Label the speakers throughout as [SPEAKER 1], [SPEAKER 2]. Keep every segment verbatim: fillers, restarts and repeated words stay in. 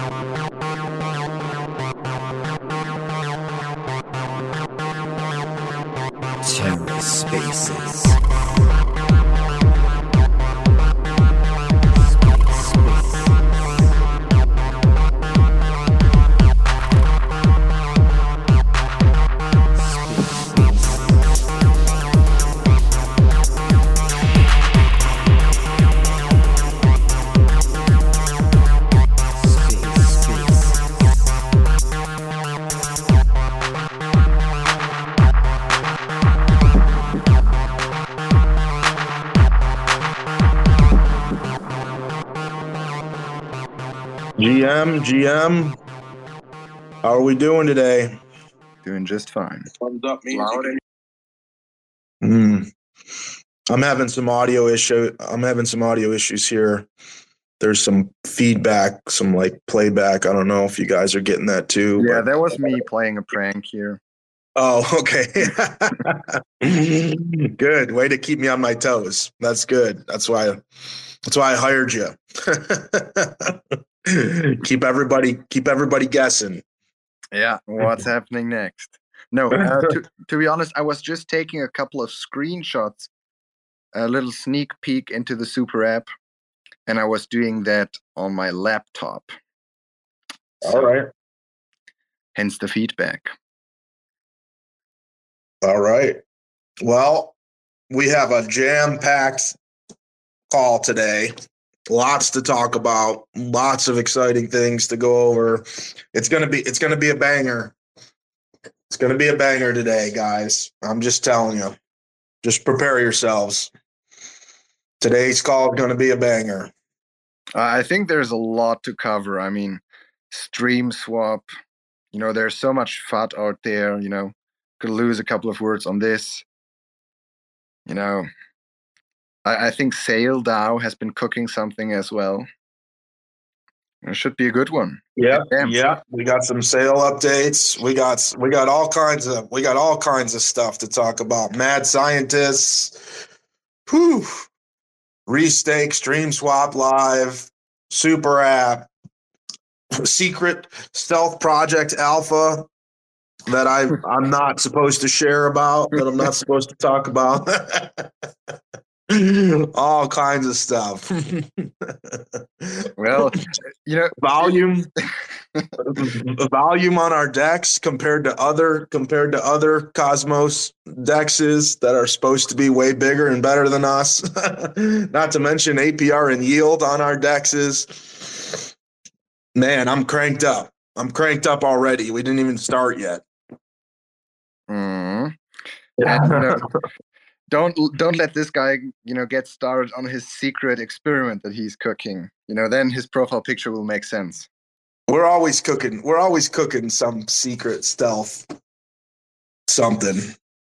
[SPEAKER 1] TerraSpaces.
[SPEAKER 2] G M, G M, how are we doing today?
[SPEAKER 3] Doing just fine.
[SPEAKER 2] Thumbs up means mm. I'm having some audio issue. I'm having some audio issues here. There's some feedback, some like playback. I don't know if you guys are getting that too.
[SPEAKER 3] Yeah,
[SPEAKER 2] but...
[SPEAKER 3] that was me playing a prank here.
[SPEAKER 2] Oh, okay. Good. Way to keep me on my toes. That's good. That's why. That's why I hired you. keep everybody. Keep everybody guessing.
[SPEAKER 3] Yeah. What's happening next? No. Uh, to to be honest, I was just taking a couple of screenshots, a little sneak peek into the super app, and I was doing that on my laptop.
[SPEAKER 2] So, all right.
[SPEAKER 3] Hence the feedback.
[SPEAKER 2] All right. Well, we have a jam-packed call today. Lots to talk about. Lots of exciting things to go over. It's gonna be. It's gonna be a banger. It's gonna be a banger today, guys. I'm just telling you. Just prepare yourselves. Today's call is gonna be a banger.
[SPEAKER 3] I think there's a lot to cover. I mean, stream swap. You know, there's so much F U D out there. You know. Could lose a couple of words on this. You know, I, I think SailDAO has been cooking something as well. It should be a good one.
[SPEAKER 2] Yeah, yeah. We got some sale updates. We got we got all kinds of we got all kinds of stuff to talk about. Mad scientists. Whew. Restake, Stream Swap Live, Super App, Secret Stealth Project Alpha. That I, I'm not supposed to share about, that I'm not supposed to talk about. All kinds of stuff.
[SPEAKER 3] Well, you know,
[SPEAKER 2] volume, volume on our decks compared to other compared to other Cosmos dexes that are supposed to be way bigger and better than us. Not to mention A P R and yield on our dexes. Man, I'm cranked up. I'm cranked up already. We didn't even start yet.
[SPEAKER 3] Mm. And, you know, don't don't let this guy, you know, get started on his secret experiment that he's cooking. You know, then his profile picture will make sense.
[SPEAKER 2] We're always cooking. We're always cooking some secret stealth something.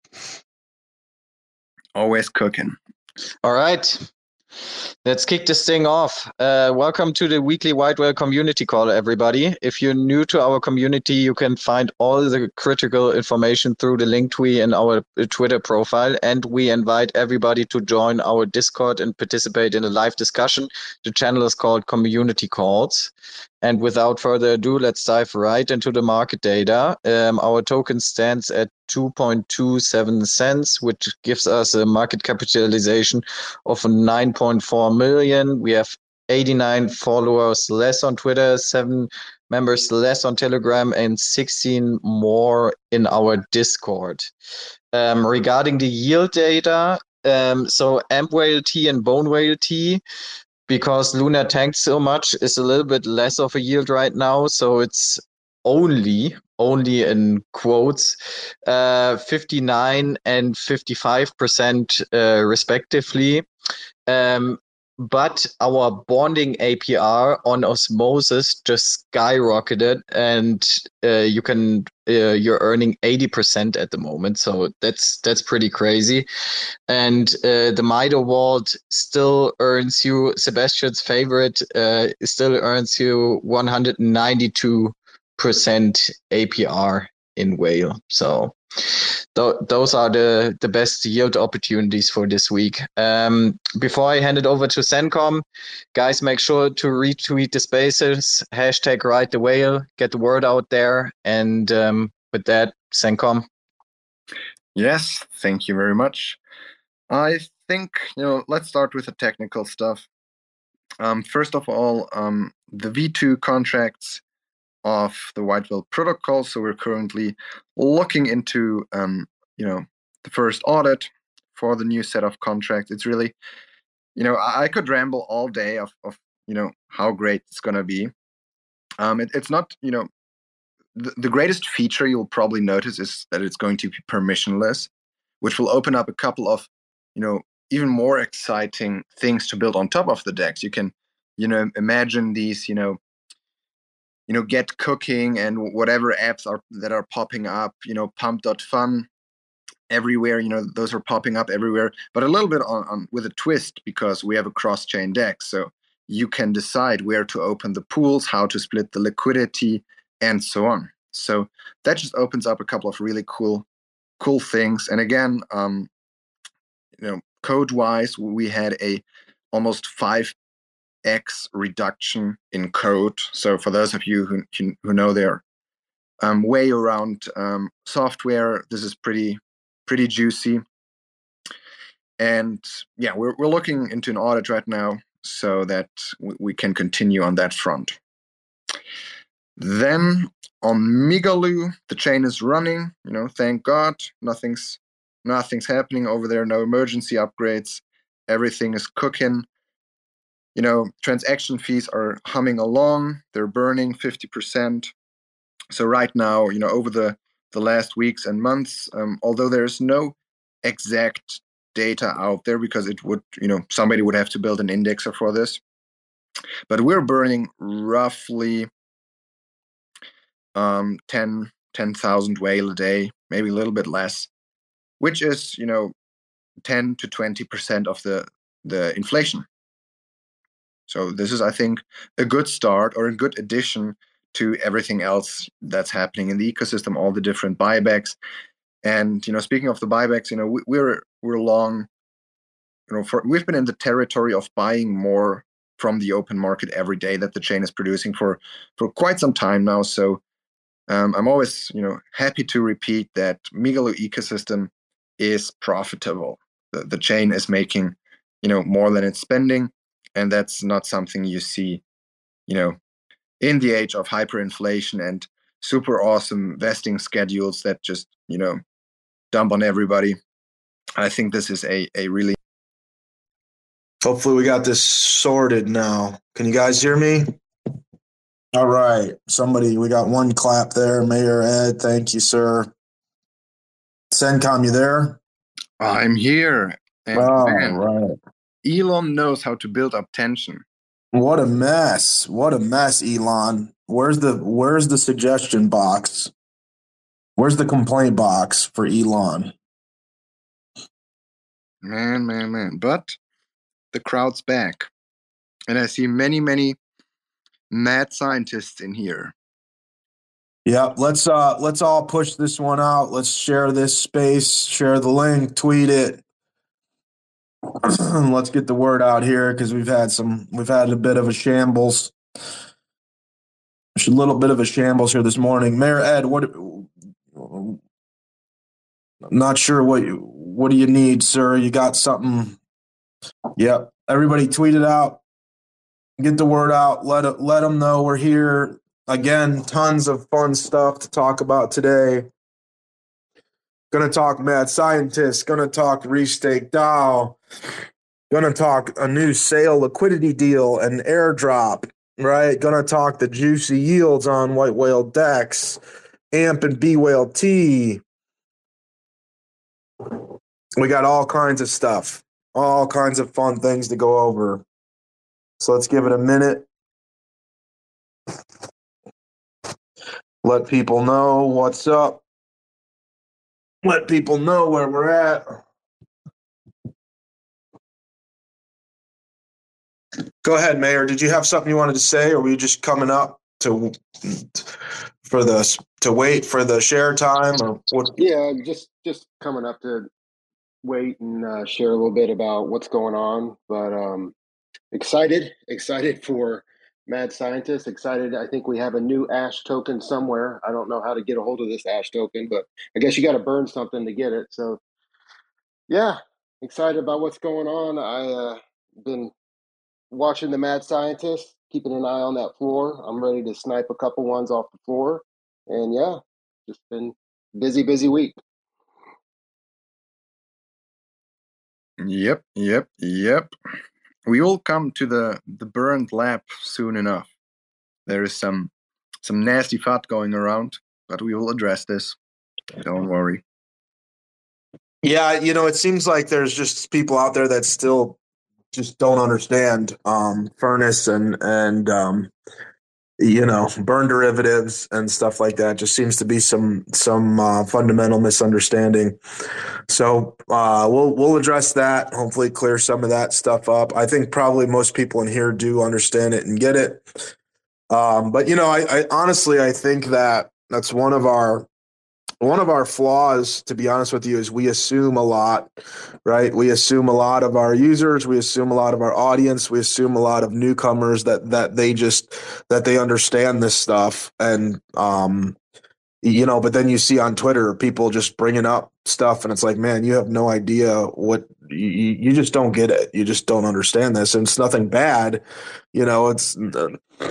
[SPEAKER 3] Always cooking.
[SPEAKER 4] All right. Let's kick this thing off. Uh, welcome to the weekly White Whale community call, everybody. If you're new to our community, you can find all the critical information through the link tree in our Twitter profile. And we invite everybody to join our Discord and participate in a live discussion. The channel is called Community Calls. And without further ado, let's dive right into the market data. Um, our token stands at two point two seven cents, which gives us a market capitalization of nine point four million. We have eighty-nine followers less on Twitter, seven members less on Telegram, and sixteen more in our Discord. Um, regarding the yield data, um, so Amp Whale T and Bone Whale T, because Luna tanked so much, is a little bit less of a yield right now. So it's only, only in quotes, uh, fifty-nine and fifty-five percent uh, respectively. Um, but our bonding A P R on Osmosis just skyrocketed, and uh, you can uh, you're earning eighty percent at the moment. So that's that's pretty crazy. And uh, the Mido Vault still earns you, Sebastian's favorite, uh, still earns you one hundred ninety-two percent A P R in Whale. So th- those are the, the best yield opportunities for this week. Um, before I hand it over to Sencom, guys, make sure to retweet the spaces, hashtag ride the whale, get the word out there. And um, with that, Sencom.
[SPEAKER 3] Yes, thank you very much. I think, you know, let's start with the technical stuff. Um, first of all, um, the V two contracts of the White Whale protocol. So we're currently looking into, um, you know, the first audit for the new set of contracts. It's really, you know, I, I could ramble all day of, of, you know, how great it's going to be. Um, it, it's not, you know, the, the greatest feature you'll probably notice is that it's going to be permissionless, which will open up a couple of, you know, even more exciting things to build on top of the DEX. You can, you know, imagine these, you know, you know, Get Cooking and whatever apps are that are popping up, you know, pump dot fun everywhere, you know, those are popping up everywhere, but a little bit on, on with a twist, because we have a cross-chain DEX. So you can decide where to open the pools, how to split the liquidity, and so on. So that just opens up a couple of really cool, cool things. And again, um, you know, code-wise, we had a almost five X reduction in code. So for those of you who who know their um, way around um, software, this is pretty pretty juicy. And yeah, we're we're looking into an audit right now so that we, we can continue on that front. Then on Migaloo, the chain is running. You know, thank God, nothing's nothing's happening over there. No emergency upgrades. Everything is cooking. You know, transaction fees are humming along. They're burning fifty percent. So right now, you know, over the, the last weeks and months, um, although there's no exact data out there, because it would, you know, somebody would have to build an indexer for this. But we're burning roughly um, ten thousand whale a day, maybe a little bit less, which is, you know, ten to twenty percent of the, the inflation. So this is, I think, a good start or a good addition to everything else that's happening in the ecosystem, all the different buybacks. And, you know, speaking of the buybacks, you know, we, we're we're long, you know, for, we've been in the territory of buying more from the open market every day that the chain is producing for for quite some time now. So um, I'm always, you know, happy to repeat that Migaloo ecosystem is profitable. The, the chain is making, you know, more than it's spending. And that's not something you see, you know, in the age of hyperinflation and super awesome vesting schedules that just, you know, dump on everybody. I think this is a, a really...
[SPEAKER 2] Hopefully we got this sorted now. Can you guys hear me? All right. Somebody, we got one clap there. Mayor Ed, thank you, sir. Sencom, you there?
[SPEAKER 3] I'm here. And
[SPEAKER 2] oh,
[SPEAKER 3] man,
[SPEAKER 2] right.
[SPEAKER 3] Elon knows how to build up tension.
[SPEAKER 2] What a mess. What a mess, Elon. Where's the where's the suggestion box? Where's the complaint box for Elon?
[SPEAKER 3] Man, man, man. But the crowd's back. And I see many, many mad scientists in here.
[SPEAKER 2] Yeah, let's uh let's all push this one out. Let's share this space, share the link, tweet it. Let's get the word out here, because we've had some we've had a bit of a shambles. A little bit of a shambles here this morning. Mayor Ed, what I'm not sure what you, what do you need, sir? You got something? Yep. Everybody tweet it out. Get the word out. Let it, let them know we're here. Again, tons of fun stuff to talk about today. Gonna talk mad scientists. Gonna talk Restake DAO. Gonna talk a new sale liquidity deal and airdrop. Right. Gonna talk the juicy yields on White Whale DEX, A M P and B Whale T. We got all kinds of stuff, all kinds of fun things to go over. So let's give it a minute. Let people know what's up. Let people know where we're at. Go ahead, Mayor. Did you have something you wanted to say, or were you just coming up to for the to wait for the share time or what?
[SPEAKER 1] Yeah, just just coming up to wait and uh, share a little bit about what's going on. But um, excited, excited for Mad Scientist. Excited. I think we have a new Ash token somewhere. I don't know how to get a hold of this Ash token, but I guess you got to burn something to get it. So yeah, excited about what's going on. I uh, been watching the Mad Scientist, keeping an eye on that floor. I'm ready to snipe a couple ones off the floor, and yeah, just been busy, busy week.
[SPEAKER 3] Yep, yep, yep. We will come to the the burned lab soon enough. There is some some nasty fat going around, but we will address this. Don't worry.
[SPEAKER 2] Yeah, you know, it seems like there's just people out there that still just don't understand um, furnace and and um, you know, burn derivatives and stuff like that. Just seems to be some some uh, fundamental misunderstanding. So uh, we'll we'll address that. Hopefully, clear some of that stuff up. I think probably most people in here do understand it and get it. Um, but you know, I, I honestly I think that that's one of our one of our flaws, to be honest with you, is we assume a lot, right? We assume a lot of our users, we assume a lot of our audience, we assume a lot of newcomers that that they just that they understand this stuff, and um, you know. But then you see on Twitter people just bringing up stuff, and it's like, man, you have no idea what you you just don't get it. You just don't understand this, and it's nothing bad, you know. It's uh,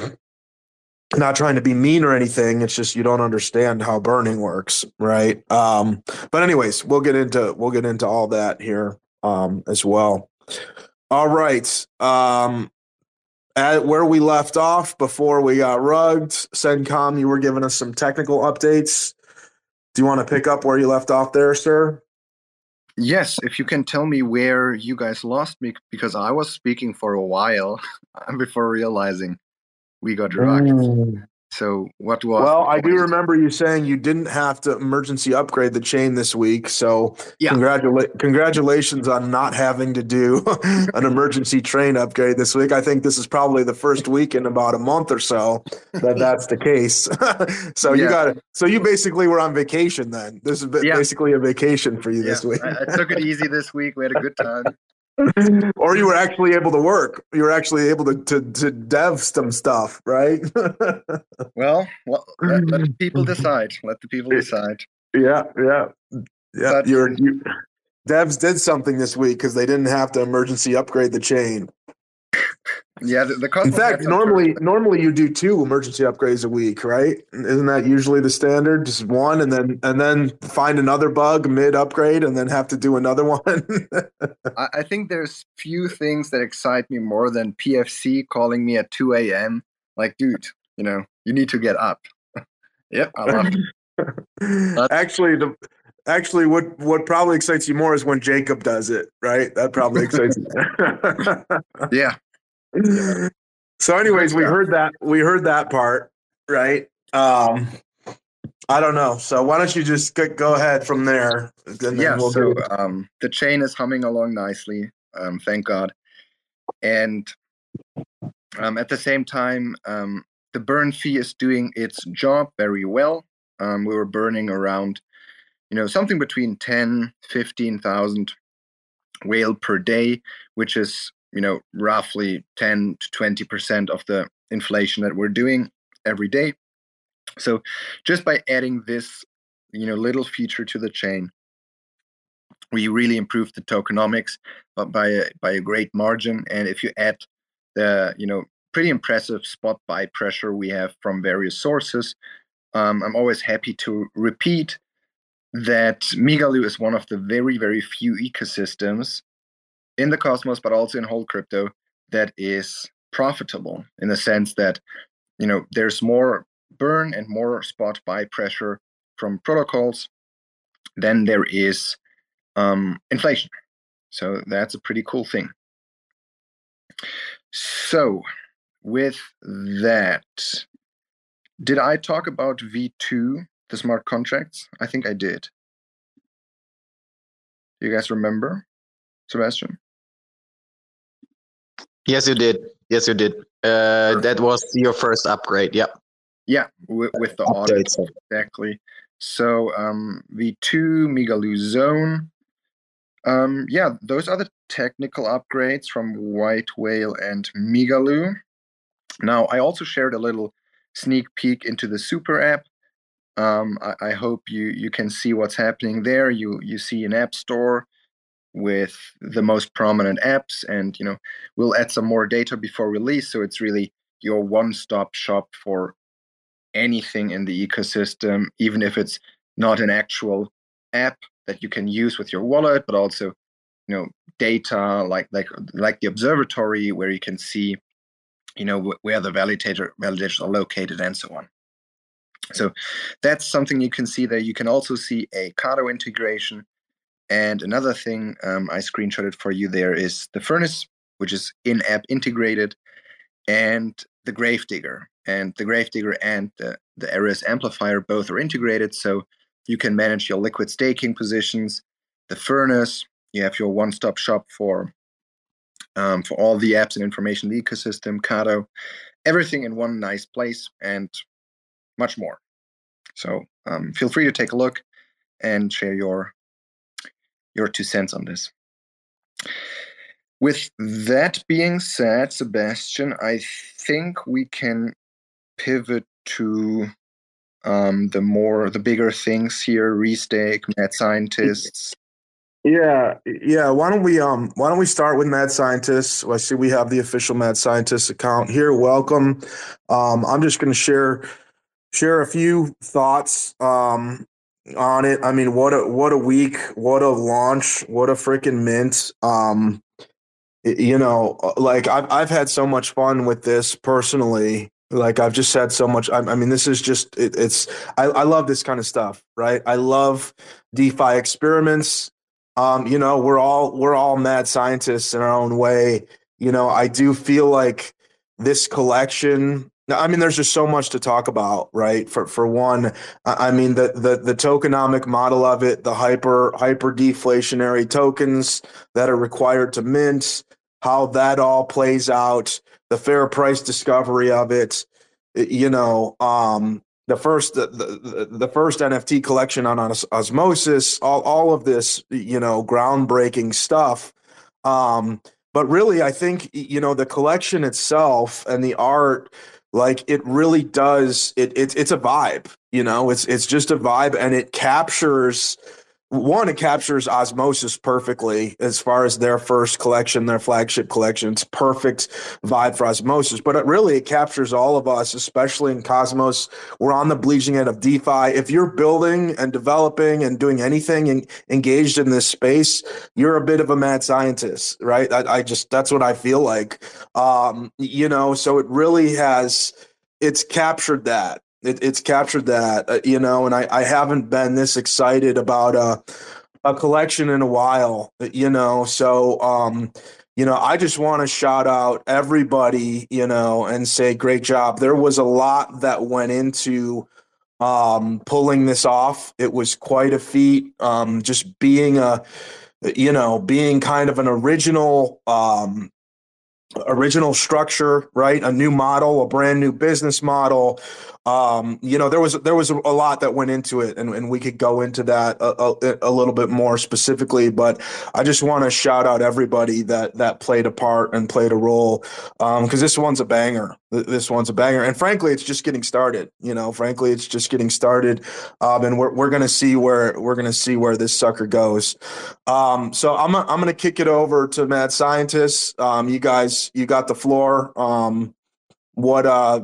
[SPEAKER 2] not trying to be mean or anything. It's just you don't understand how burning works, right? Um, but anyways, we'll get into we'll get into all that here um, as well. All right. Um, at where we left off before we got rugged, CenCom, you were giving us some technical updates. Do you want to pick up where you left off there, sir?
[SPEAKER 3] Yes, if you can tell me where you guys lost me, because I was speaking for a while before realizing we got drugged. Mm. So what was?
[SPEAKER 2] Well, I do remember you saying you didn't have to emergency upgrade the chain this week. So yeah. congratula- congratulations on not having to do an emergency train upgrade this week. I think this is probably the first week in about a month or so that that's the case. so yeah. you got it. So you basically were on vacation then. This is yeah. basically a vacation for you yeah. this week.
[SPEAKER 3] I, I took it easy this week. We had a good time.
[SPEAKER 2] Or you were actually able to work. You were actually able to to, to dev some stuff, right?
[SPEAKER 3] well, well let, let the people decide. Let the people decide.
[SPEAKER 2] Yeah, yeah, yeah. But, You're, you, devs did something this week because they didn't have to emergency upgrade the chain.
[SPEAKER 3] Yeah, the, the
[SPEAKER 2] in fact, normally normally you do two emergency upgrades a week, right? Isn't that usually the standard? Just one, and then and then find another bug mid upgrade, and then have to do another one.
[SPEAKER 3] I, I think there's few things that excite me more than P F C calling me at two a.m. Like, dude, you know, you need to get up. Yep, I love it.
[SPEAKER 2] Actually, the actually what what probably excites you more is when Jacob does it, right? That probably excites you.
[SPEAKER 3] Yeah.
[SPEAKER 2] Yeah. So anyways, we heard that we heard that part, right? Um, I don't know. So why don't you just go ahead from there?
[SPEAKER 3] Yeah. We'll so um, the chain is humming along nicely. Um, thank God. And um, at the same time, um, the burn fee is doing its job very well. Um, we were burning around, you know, something between ten, fifteen thousand whale per day, which is, you know, roughly ten to twenty percent of the inflation that we're doing every day. So just by adding this, you know, little feature to the chain, we really improved the tokenomics, but by a, by a great margin. And if you add the, you know, pretty impressive spot buy pressure we have from various sources, um, I'm always happy to repeat that Migaloo is one of the very, very few ecosystems in the Cosmos, but also in whole crypto, that is profitable in the sense that, you know, there's more burn and more spot buy pressure from protocols than there is um, inflation. So that's a pretty cool thing. So with that, did I talk about V two, the smart contracts? I think I did. Do you guys remember, Sebastian?
[SPEAKER 4] Yes, you did. Yes, you did. Uh, that was your first upgrade. Yep.
[SPEAKER 3] Yeah, with, with the
[SPEAKER 2] Updates.
[SPEAKER 3] audit, exactly. So um, V two, Migaloo Zone. Um, yeah, those are the technical upgrades from White Whale and Migaloo. Now, I also shared a little sneak peek into the Super app. Um, I, I hope you you can see what's happening there. You you see an app store with the most prominent apps, and you know we'll add some more data before release. So it's really your one-stop shop for anything in the ecosystem, even if it's not an actual app that you can use with your wallet, but also you know data like like like the observatory where you can see you know wh- where the validator validators are located and so on. So that's something you can see there. You can also see a Cado integration. And another thing um, I screenshotted for you there is the Furnace, which is in-app integrated, and the Gravedigger. And the Gravedigger and the, the Ares Amplifier both are integrated, so you can manage your liquid staking positions. The Furnace, you have your one-stop shop for um, for all the apps and information in the ecosystem, Cado, everything in one nice place, and much more. So um, feel free to take a look and share your your two cents on this. With that being said, Sebastian, I think we can pivot to um, the more the bigger things here: Restake, Mad Scientists.
[SPEAKER 2] Yeah, yeah. Why don't we um why don't we start with Mad Scientists? Well, I see we have the official Mad Scientists account here. Welcome. Um, I'm just gonna share share a few thoughts um on it. I mean, what a what a week, what a launch, what a freaking mint. Um, y- you know, like I've I've had so much fun with this personally. Like I've just had so much. I, I mean, this is just it, it's. I, I love this kind of stuff, right? I love DeFi experiments. Um, you know, we're all we're all mad scientists in our own way. You know, I do feel like this collection. I mean, there's just so much to talk about, right? For for one, I mean the the the tokenomic model of it, the hyper hyper deflationary tokens that are required to mint, how that all plays out, the fair price discovery of it, you know, um, the first the, the the first N F T collection on Os- Osmosis, all all of this, you know, groundbreaking stuff. Um, but really, I think you know the collection itself and the art, like it really does. It, it it's a vibe, you know. It's it's just a vibe, and it captures one, it captures Osmosis perfectly as far as their first collection, their flagship collection. It's perfect vibe for Osmosis, but it really it captures all of us, especially in Cosmos. We're on the bleeding edge of DeFi. If you're building and developing and doing anything in, engaged in this space, you're a bit of a mad scientist, right? I, I just that's what I feel like. Um, you know, so it really has it's captured that. It, it's captured that, uh, you know, and I, I haven't been this excited about a, a collection in a while, you know. So, um, you know, I just want to shout out everybody, you know, and say great job. There was a lot that went into um, pulling this off. It was quite a feat. Um, just being a, you know, being kind of an original um, original structure, right? A new model, a brand new business model. Um, you know, there was there was a lot that went into it, and, and we could go into that a, a, a little bit more specifically. But I just want to shout out everybody that that played a part and played a role, because um, this one's a banger. This one's a banger, and frankly, it's just getting started. You know, frankly, it's just getting started, um, and we're we're gonna see where we're gonna see where this sucker goes. Um, so I'm I'm gonna kick it over to Mad Scientists. Um, you guys, you got the floor. Um, what uh,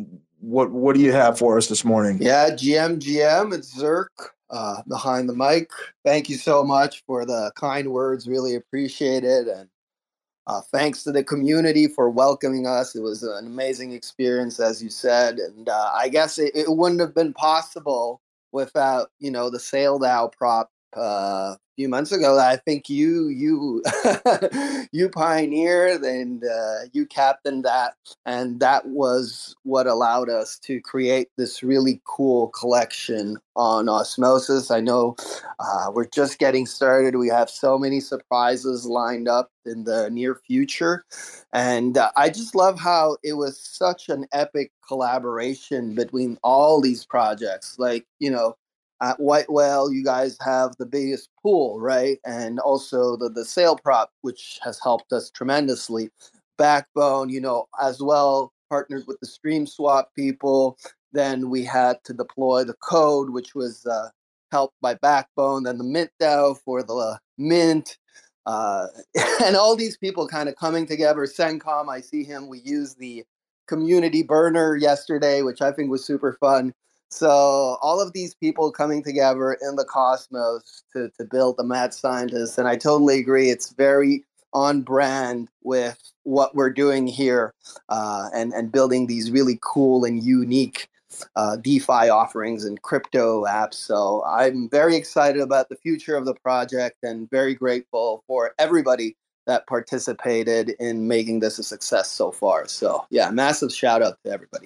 [SPEAKER 2] what what do you have for us this morning?
[SPEAKER 5] Yeah, G M G M, it's Zerk uh, behind the mic. Thank you so much for the kind words. Really appreciate it, and uh, thanks to the community for welcoming us. It was an amazing experience, as you said, and uh, I guess it, it wouldn't have been possible without you know the SailDAO prop uh, a few months ago that I think you you you pioneered and uh, you captained that, and that was what allowed us to create this really cool collection on Osmosis. I know uh, we're just getting started. We have so many surprises lined up in the near future, and uh, I just love how it was such an epic collaboration between all these projects. Like, you know, at White Whale, you guys have the biggest pool, right? And also the, the sail prop, which has helped us tremendously. Backbone, you know, as well, partnered with the Stream Swap people. Then we had to deploy the code, which was uh, helped by Backbone. Then the Mint DAO for the uh, Mint. Uh, and all these people kind of coming together. Sencom, I see him. We used the community burner yesterday, which I think was super fun. So all of these people coming together in the cosmos to, to build the Mad Scientist. And I totally agree. It's very on brand with what we're doing here uh, and, and building these really cool and unique uh, DeFi offerings and crypto apps. So I'm very excited about the future of the project and very grateful for everybody that participated in making this a success so far. So yeah, massive shout out to everybody.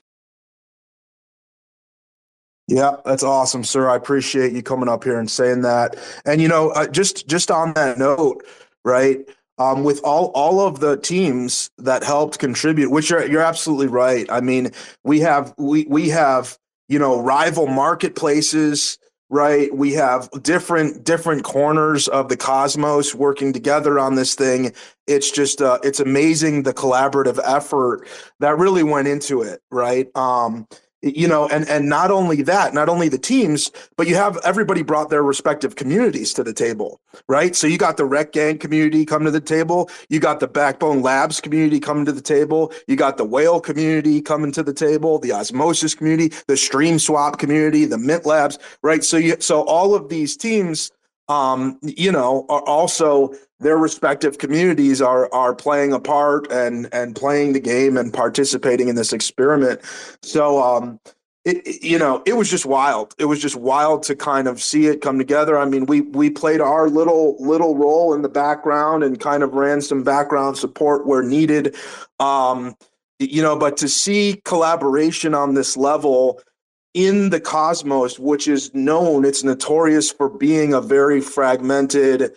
[SPEAKER 2] Yeah, that's awesome, sir. I appreciate you coming up here and saying that. And, you know, uh, just just on that note, right, um, with all all of the teams that helped contribute, which you're, you're absolutely right. I mean, we have we we have, you know, rival marketplaces, right? We have different different corners of the cosmos working together on this thing. It's just uh, it's amazing the collaborative effort that really went into it, right? Um, You know, and, and not only that, not only the teams, but you have everybody brought their respective communities to the table, right? So you got the Rec Gang community come to the table. You got the Backbone Labs community coming to the table. You got the Whale community coming to the table, the Osmosis community, the Stream Swap community, the Mint Labs, right? So you, so all of these teams, um, you know, are also their respective communities are are playing a part and and playing the game and participating in this experiment. So, um, it, it, you know, it was just wild. It was just wild to kind of see it come together. I mean, we we played our little little role in the background and kind of ran some background support where needed. Um, you know, but to see collaboration on this level in the cosmos, which is known, it's notorious for being a very fragmented,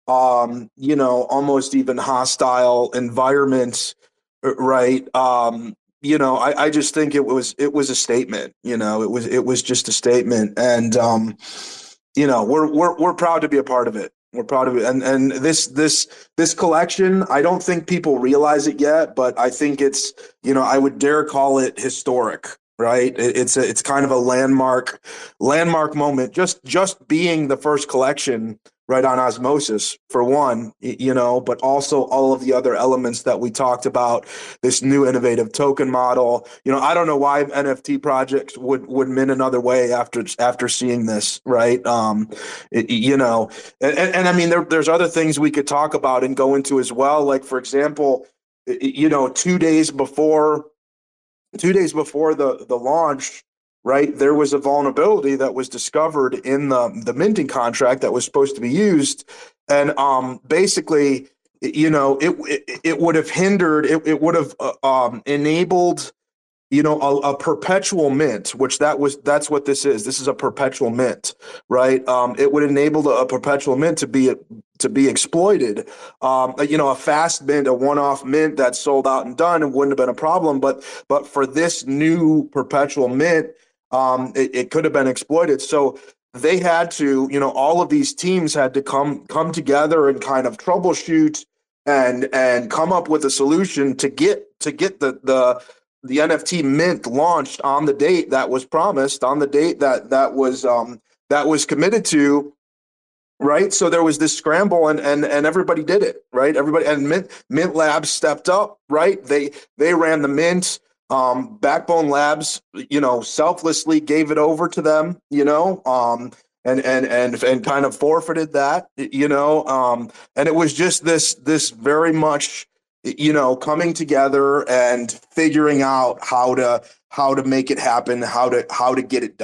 [SPEAKER 2] um, you know, almost even hostile environment, right? Um, you know, I, I just think it was it was a statement. You know, it was it was just a statement, and um, you know, we're we're we're proud to be a part of it. We're proud of it, and and this this this collection, I don't think people realize it yet, but I think it's, you know, I would dare call it historic. Right, it's a, it's kind of a landmark landmark moment. Just just being the first collection, right, on Osmosis for one, you know, but also all of the other elements that we talked about. This new innovative token model. You know, I don't know why N F T projects would would mint another way after after seeing this. Right, um, it, you know, and, and I mean, there, there's other things we could talk about and go into as well. Like, for example, you know, two days before. Two days before the, the launch, right, there was a vulnerability that was discovered in the, the minting contract that was supposed to be used. And um, basically, you know, it, it, it would have hindered, it, it would have uh, um, enabled, you know, a, a perpetual mint, which that was, that's what this is. This is a perpetual mint, right? Um, it would enable a, a perpetual mint to be to be exploited. Um, you know, a fast mint, a one-off mint that's sold out and done, it wouldn't have been a problem. But but for this new perpetual mint, um, it, it could have been exploited. So they had to, you know, all of these teams had to come come together and kind of troubleshoot and and come up with a solution to get to get the the the N F T mint launched on the date that was promised, on the date that that was um, that was committed to. Right. So there was this scramble and, and, and everybody did it. Right. Everybody and Mint, Mint Labs stepped up. Right. They they ran the mint. Um, Backbone Labs, you know, selflessly gave it over to them, you know, um, and and and and kind of forfeited that, you know. Um, and it was just this this very much, you know, coming together and figuring out how to how to make it happen, how to how to get it done.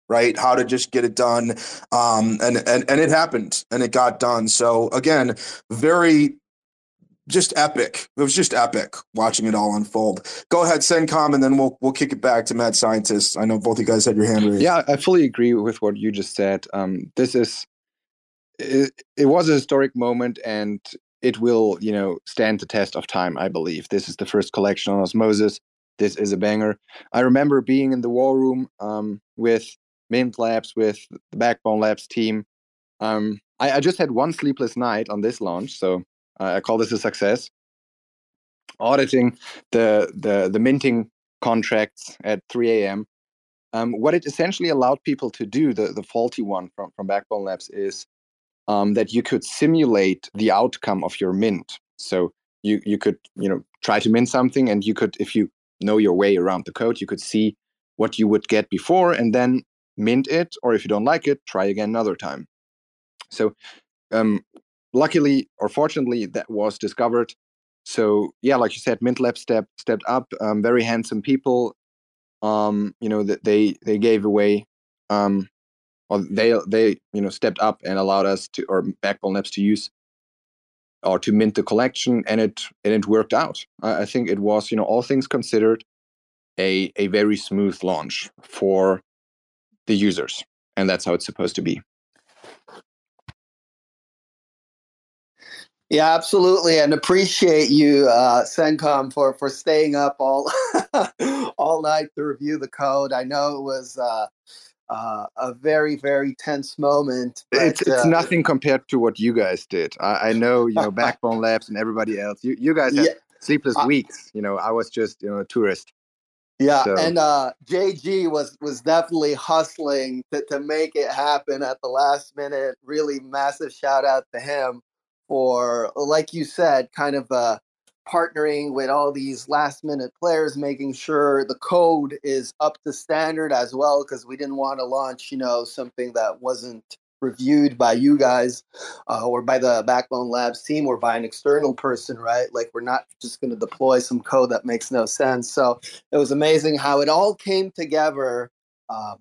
[SPEAKER 2] right? How to just get it done. Um, and, and, and it happened and it got done. So again, very, just epic. It was just epic watching it all unfold. Go ahead, CenComm, and then we'll we'll kick it back to Mad Scientist. I know both of you guys had your hand raised.
[SPEAKER 3] Yeah, I fully agree with what you just said. Um, this is it, it was a historic moment, and it will, you know, stand the test of time, I believe. This is the first collection on Osmosis. This is a banger. I remember being in the war room um, with Mint Labs, with the Backbone Labs team. Um, I, I just had one sleepless night on this launch, so uh, I call this a success. Auditing the the the minting contracts at three a.m. Um, what it essentially allowed people to do, the, the faulty one from, from Backbone Labs, is um, that you could simulate the outcome of your mint. So you you could, you know, try to mint something, and you could, if you know your way around the code, you could see what you would get before and then mint it, or if you don't like it, try again another time. So um, luckily or fortunately, that was discovered. So yeah, like you said, Mint Lab step, stepped up, um, very handsome people. Um, you know, that they they gave away, um, or they they you know stepped up and allowed us to, or Backbone Labs to use or to mint the collection, and it and it worked out. I, I think it was, you know, all things considered, a a very smooth launch for the users, and that's how it's supposed to be.
[SPEAKER 5] Yeah, absolutely, and appreciate you, uh, CenComm, for for staying up all all night to review the code. I know it was uh, uh, a very very tense moment. But,
[SPEAKER 3] it's it's
[SPEAKER 5] uh,
[SPEAKER 3] nothing compared to what you guys did. I, I know, you know, Backbone Labs and everybody else. You you guys had
[SPEAKER 5] yeah,
[SPEAKER 3] sleepless
[SPEAKER 5] I,
[SPEAKER 3] weeks. You know, I was just, you know, a tourist.
[SPEAKER 5] Yeah,
[SPEAKER 3] So.
[SPEAKER 5] and uh, J G was was definitely hustling to, to make it happen at the last minute. Really massive shout out to him for, like you said, kind of uh, partnering with all these last minute players, making sure the code is up to standard as well, because we didn't want to launch, you know, something that wasn't reviewed by you guys uh, or by the Backbone Labs team or by an external person, right? Like, we're not just going to deploy some code that makes no sense. So it was amazing how it all came together. Um,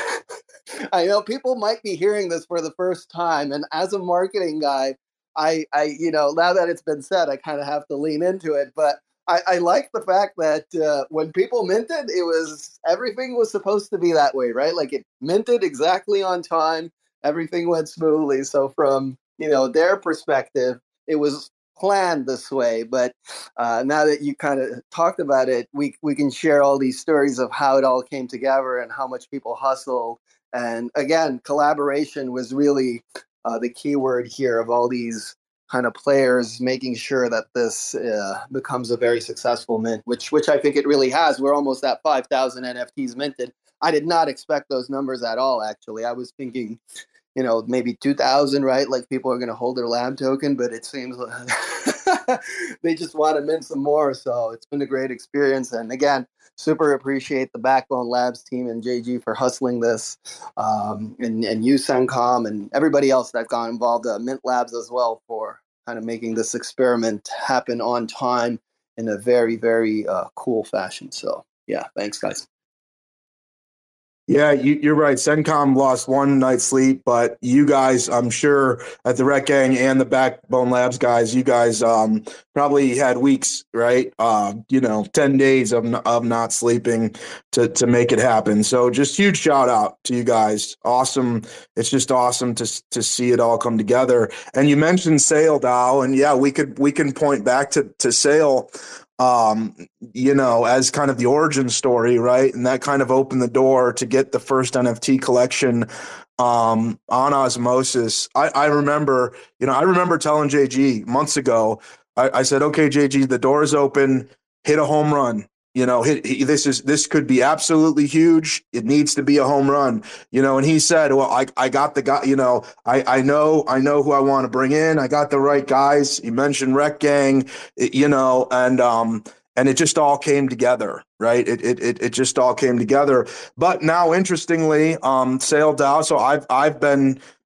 [SPEAKER 5] I know people might be hearing this for the first time, and as a marketing guy, I, I, you know, now that it's been said, I kind of have to lean into it. But I, I like the fact that uh, when people minted, it was everything was supposed to be that way, right? Like, it minted exactly on time. Everything went smoothly. So from, you know, their perspective, it was planned this way. But uh, now that you kind of talked about it, we we can share all these stories of how it all came together and how much people hustled. And again, collaboration was really uh, the key word here of all these kind of players making sure that this uh, becomes a very successful mint, which which I think it really has. We're almost at five thousand N F Ts minted. I did not expect those numbers at all, actually. I was thinking, you know, maybe two thousand, right? Like, people are going to hold their lab token, but it seems like they just want to mint some more. So it's been a great experience. And again, super appreciate the Backbone Labs team and J G for hustling this, um, and, and you, CenComm, and everybody else that got involved, uh, Mint Labs as well, for kind of making this experiment happen on time in a very, very uh, cool fashion. So yeah, thanks, guys.
[SPEAKER 2] Yeah, you, you're right. CenComm lost one night's sleep, but you guys, I'm sure, at the Rec Gang and the Backbone Labs guys, you guys um, probably had weeks, right? Uh, you know, ten days of of not sleeping to to make it happen. So just huge shout out to you guys. Awesome. It's just awesome to to see it all come together. And you mentioned Sail DAO, and yeah, we could we can point back to to Sail. Um, you know, as kind of the origin story, right? And that kind of opened the door to get the first N F T collection um, on Osmosis. I, I remember, you know, I remember telling J G months ago, I, I said, okay, J G, the door is open, hit a home run. You know, hit, he, this is this could be absolutely huge. It needs to be a home run. You know, and he said, "Well, I I got the guy. You know, I I know I know who I want to bring in. I got the right guys." He mentioned Rec Gang, you know, and um and it just all came together, right? It it it, it just all came together. But now, interestingly, um, Sail DAO. So I've I've been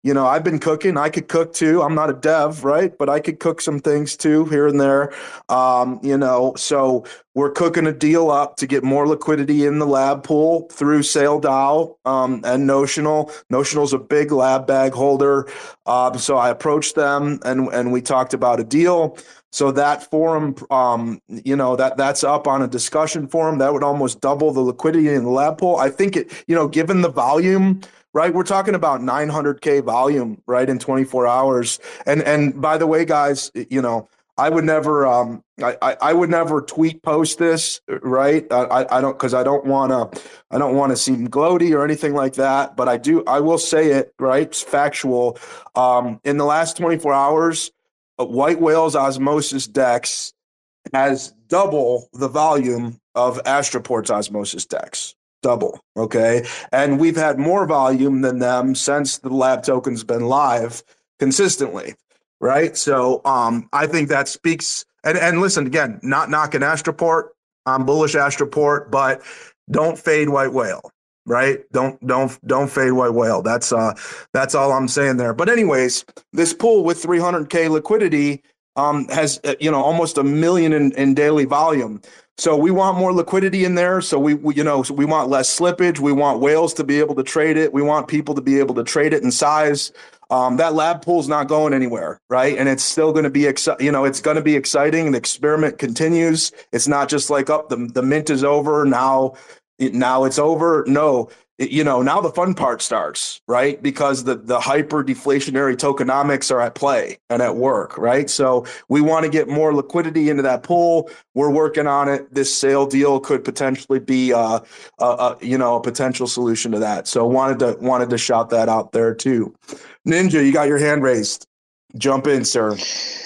[SPEAKER 2] you know, I've been cooking. I could cook too. I'm not a dev, right? But I could cook some things too here and there. Um, you know, so we're cooking a deal up to get more liquidity in the lab pool through SailDAO um, and Notional. Notional's a big lab bag holder. Um, so I approached them and, and we talked about a deal. So that forum, um, you know, that that's up on a discussion forum. That would almost double the liquidity in the lab pool. I think it, you know, given the volume, right? We're talking about nine hundred K volume, right, in twenty-four hours. And and by the way, guys, you know, I would never, um, I, I, I would never tweet post this, right? I, I don't, because I don't want to, I don't want to seem gloaty or anything like that. But I do, I will say it, right? It's factual. Um, in the last twenty-four hours, White Whale's Osmosis Dex has double the volume of Astroport's Osmosis Dex. Double, okay? And we've had more volume than them since the lab token's been live consistently, right? So um, I think that speaks, and, and listen, again, not knocking Astroport, I'm bullish Astroport, but don't fade White Whale, right? Don't don't don't fade White Whale. That's uh that's all I'm saying there. But anyways, this pool with three hundred K liquidity um has uh, you know almost a million in, in daily volume. So we want more liquidity in there. So we, we you know so we want less slippage. We want whales to be able to trade it. We want people to be able to trade it in size. Um, that lab pool's not going anywhere, right? And it's still going to be, exci- you know, it's going to be exciting. The experiment continues. It's not just like, up oh, the the mint is over now. It, now it's over. No, it, you know, now the fun part starts, right? Because the, the hyper deflationary tokenomics are at play and at work, right? So we want to get more liquidity into that pool. We're working on it. This sale deal could potentially be, uh, a, a, you know, a potential solution to that. So wanted to wanted to shout that out there too. Ninja, you got your hand raised. Jump in, sir.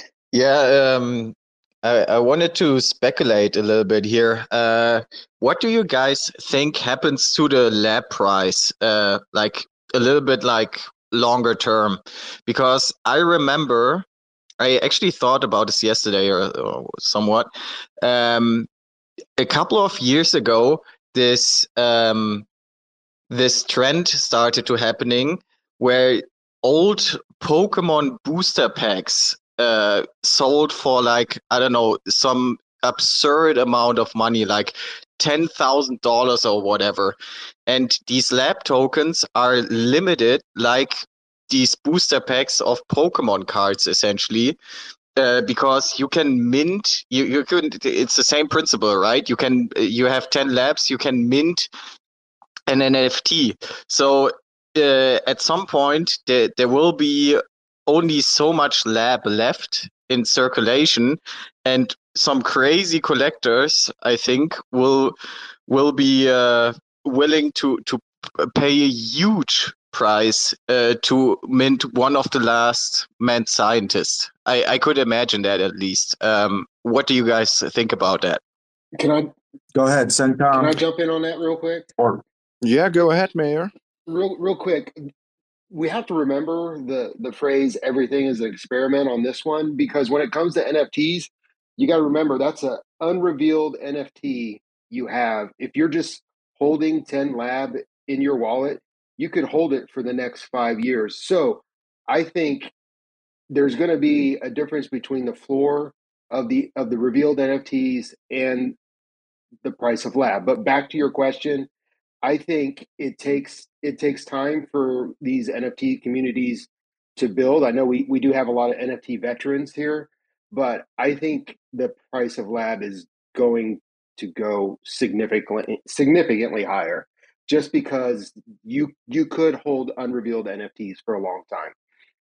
[SPEAKER 4] Yeah, um, I, I wanted to speculate a little bit here. Uh, what do you guys think happens to the lab price? Uh, like a little bit like longer term, because I remember I actually thought about this yesterday or, or somewhat. Um, a couple of years ago, this um, this trend started to happening where old Pokemon booster packs uh, sold for like, I don't know, some absurd amount of money, like ten thousand dollars or whatever. And these lab tokens are limited like these booster packs of Pokemon cards, essentially. Uh, because you can mint, you, you can, it's the same principle, right? You can, you have ten labs, you can mint an N F T. So uh, at some point, there, there will be only so much lab left in circulation, and some crazy collectors, I think, will will be uh, willing to to pay a huge price uh, to mint one of the last mad scientists. I, I could imagine that, at least. Um, what do you guys think about that?
[SPEAKER 1] Can I
[SPEAKER 2] go ahead, Sencom?
[SPEAKER 1] Can I jump in on that real quick?
[SPEAKER 2] Or
[SPEAKER 3] yeah, go ahead, Mayor.
[SPEAKER 1] Real real quick. We have to remember the the phrase "everything is an experiment" on this one, because when it comes to N F Ts, you got to remember that's an unrevealed N F T you have. If you're just holding ten lab in your wallet, you could hold it for the next five years. So I think there's going to be a difference between the floor of the of the revealed N F Ts and the price of lab. But back to your question, I think it takes it takes time for these N F T communities to build. I know we, we do have a lot of N F T veterans here, but I think the price of lab is going to go significantly significantly higher, just because you you could hold unrevealed N F Ts for a long time.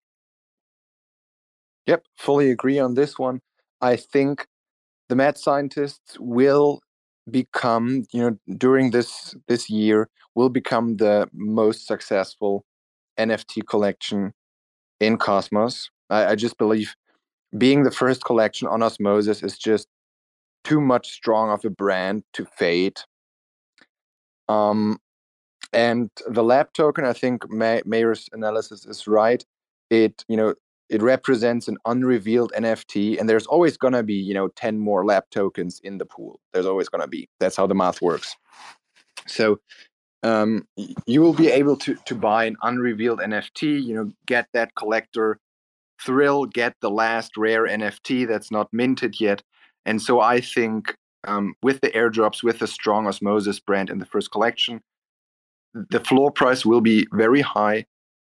[SPEAKER 3] Yep, fully agree on this one. I think the mad scientists will become, you know, during this this year, will become the most successful N F T collection in Cosmos. I, I just believe being the first collection on Osmosis is just too much strong of a brand to fade. Um, and the lab token, I think May- Mayor's analysis is right. It, you know, it represents an unrevealed N F T, and there's always gonna be, you know, ten more lab tokens in the pool. There's always gonna be. That's how the math works. So um, you will be able to to buy an unrevealed N F T. You know, get that collector thrill, get the last rare N F T that's not minted yet. And so I think um, with the airdrops, with the strong Osmosis brand in the first collection, the floor price will be very high,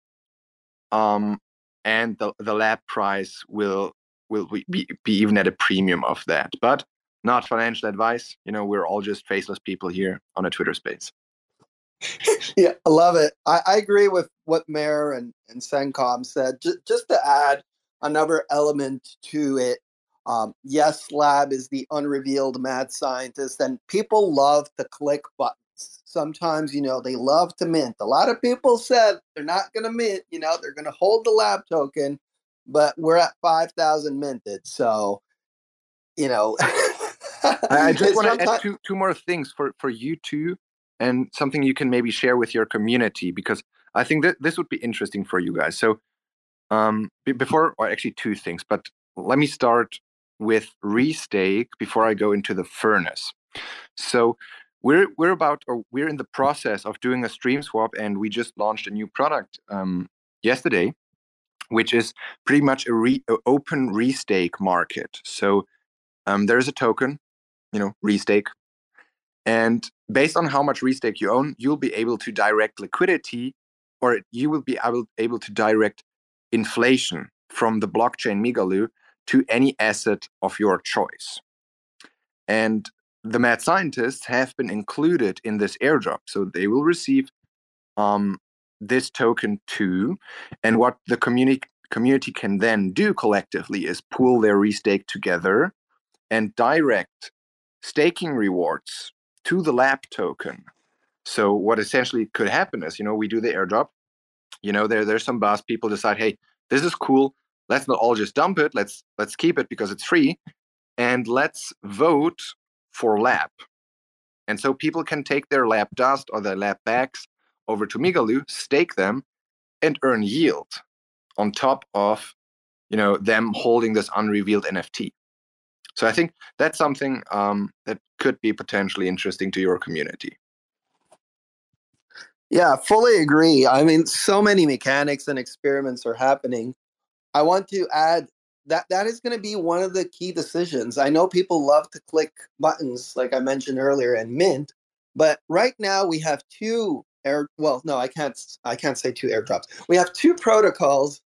[SPEAKER 3] um, and the the lab price will will be, be even at a premium of that. But not financial advice. You know, we're all just faceless people here on a Twitter space.
[SPEAKER 5] Yeah, I love it. I, I agree with what Mayor and, and Sencom said. Just, just to add another element to it, um, yes, Lab is the unrevealed mad scientist, and people love to click buttons. Sometimes, you know, they love to mint. A lot of people said they're not going to mint, you know, they're going to hold the Lab token, but we're at five thousand minted. So, you know.
[SPEAKER 3] I just want to add two, two more things for, for you two, and something you can maybe share with your community, because I think that this would be interesting for you guys. So um, before, or actually two things, but let me start with Restake before I go into the furnace. So we're we're about, or we're in the process of doing a stream swap, and we just launched a new product um, yesterday, which is pretty much a, re, a open Restake market. So um, there is a token, you know, Restake. And based on how much Restake you own, you'll be able to direct liquidity, or you will be able, able to direct inflation from the blockchain Migaloo to any asset of your choice. And the mad scientists have been included in this airdrop, so they will receive um, this token too. And what the community community can then do collectively is pool their Restake together and direct staking rewards to the lab token. So what essentially could happen is, you know, we do the airdrop, you know, there there's some buzz, people decide, hey, this is cool, let's not all just dump it, let's let's keep it because it's free, and let's vote for lab. And so people can take their lab dust or their lab bags over to Migaloo, stake them, and earn yield on top of, you know, them holding this unrevealed N F T. So I think that's something um, that could be potentially interesting to your community.
[SPEAKER 5] Yeah, fully agree. I mean, so many mechanics and experiments are happening. I want to add that that is going to be one of the key decisions. I know people love to click buttons, like I mentioned earlier, and mint, but right now we have two air. Well, no, I can't. I can't say two airdrops. We have two protocols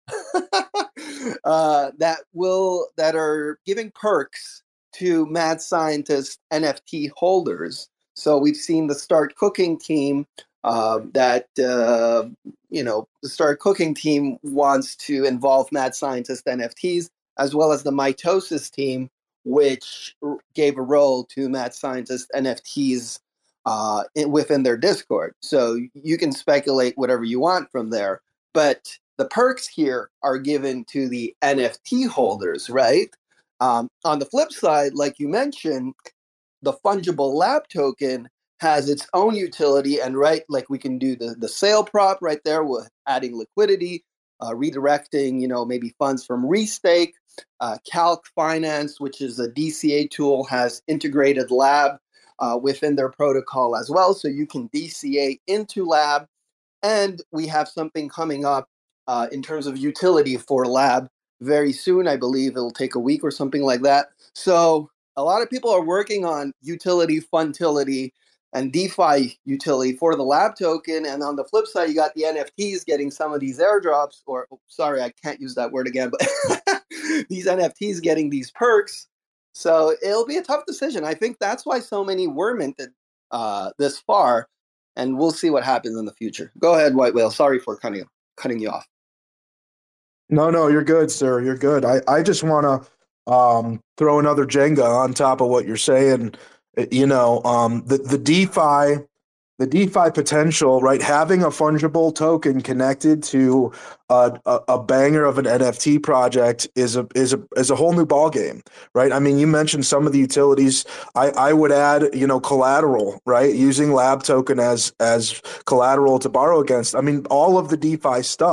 [SPEAKER 5] uh, that will that are giving perks to mad scientist N F T holders. So we've seen the Start Cooking team uh, that uh, you know the Start Cooking team wants to involve mad scientist N F Ts, as well as the Mitosis team, which gave a role to mad scientist N F Ts uh, in, within their Discord. So you can speculate whatever you want from there, but the perks here are given to the N F T holders, right? Um, on the flip side, like you mentioned, the fungible lab token has its own utility, and right, like we can do the, the sale prop right there with adding liquidity, uh, redirecting, you know, maybe funds from Restake. Uh, Calc Finance, which is a D C A tool, has integrated lab uh, within their protocol as well, so you can D C A into lab. And we have something coming up uh, in terms of utility for lab very soon. I believe it'll take a week or something like that. So a lot of people are working on utility, funtility, and DeFi utility for the lab token. And on the flip side, you got the N F Ts getting some of these airdrops, or oh, sorry, I can't use that word again, but these N F Ts getting these perks. So it'll be a tough decision. I think that's why so many were minted uh, this far, and we'll see what happens in the future. Go ahead, White Whale. Sorry for cutting, cutting you off.
[SPEAKER 2] No, no, you're good, sir. You're good. I, I just want to um, throw another Jenga on top of what you're saying. You know, um, the, the DeFi, the DeFi potential, right? Having a fungible token connected to a, a, a banger of an N F T project is a is a is a whole new ballgame, right? I mean, you mentioned some of the utilities. I, I would add, you know, collateral, right? Using lab token as as collateral to borrow against. I mean, all of the DeFi stuff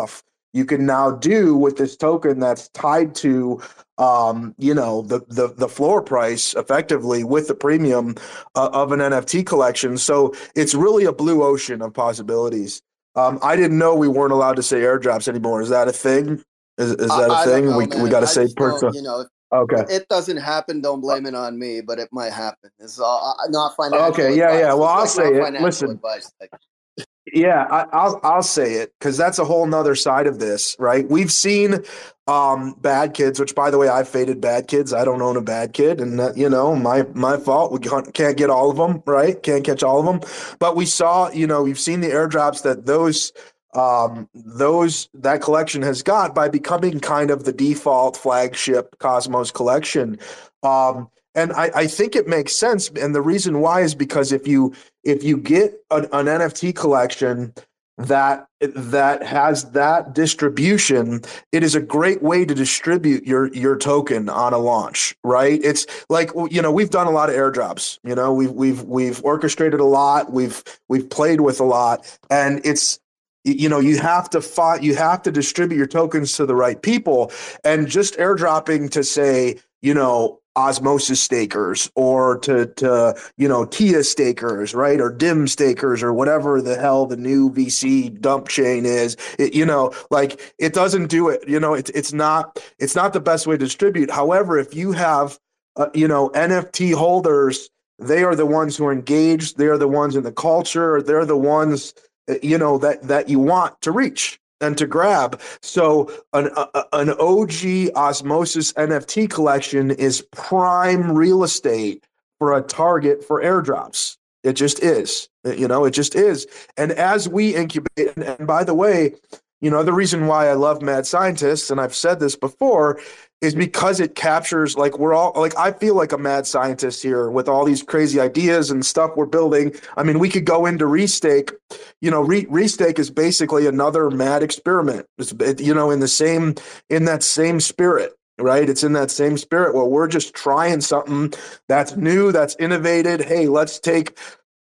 [SPEAKER 2] you can now do with this token that's tied to, um, you know, the, the the floor price effectively with the premium uh, of an N F T collection. So it's really a blue ocean of possibilities. Um, I didn't know we weren't allowed to say airdrops anymore. Is that a thing? Is, is that a
[SPEAKER 5] I, I
[SPEAKER 2] thing?
[SPEAKER 5] don't know,
[SPEAKER 2] we
[SPEAKER 5] man.
[SPEAKER 2] we got to
[SPEAKER 5] I
[SPEAKER 2] say
[SPEAKER 5] just know,
[SPEAKER 2] personal.
[SPEAKER 5] you know,
[SPEAKER 2] Okay.
[SPEAKER 5] if it doesn't happen, don't blame it on me, but it might happen. It's all, not financial
[SPEAKER 2] Okay. Yeah.
[SPEAKER 5] advice.
[SPEAKER 2] Yeah. Well,
[SPEAKER 5] It's
[SPEAKER 2] I'll
[SPEAKER 5] like
[SPEAKER 2] say
[SPEAKER 5] not
[SPEAKER 2] it.
[SPEAKER 5] financial
[SPEAKER 2] Listen.
[SPEAKER 5] advice. Like,
[SPEAKER 2] Yeah, I, I'll I'll say it because that's a whole nother side of this, right? We've seen um, bad kids, which by the way, I faded bad kids. I don't own a bad kid, and that, you know, my my fault. We can't, can't get all of them, right? Can't catch all of them. But we saw, you know, we've seen the airdrops that those um, those that collection has got by becoming kind of the default flagship Cosmos collection. Um, and I, I think it makes sense, and the reason why is because if you if you get an, an N F T collection that that has that distribution, it is a great way to distribute your your token on a launch, right? It's like, you know, we've done a lot of airdrops, you know, we've we've we've orchestrated a lot, we've we've played with a lot, and it's, you know, you have to find, you have to distribute your tokens to the right people, and just airdropping to say, you know, Osmosis stakers or to, to, you know, T I A stakers, right? Or D I M stakers or whatever the hell the new V C dump chain is, it, you know, like it doesn't do it, you know, it's, it's not, it's not the best way to distribute. However, if you have, uh, you know, N F T holders, they are the ones who are engaged. They're the ones in the culture. They're the ones, you know, that, that you want to reach and to grab. So an a, an O G Osmosis N F T collection is prime real estate for a target for airdrops. It just is, you know, it just is. And as we incubate, and, and by the way, you know, the reason why I love Mad Scientists, and I've said this before, is because it captures, like, we're all, like, I feel like a mad scientist here with all these crazy ideas and stuff we're building. I mean, we could go into Restake. You know, Re- Restake is basically another mad experiment. It's, it, you know, in the same, in that same spirit, right? It's in that same spirit where we're just trying something that's new, that's innovated. Hey, let's take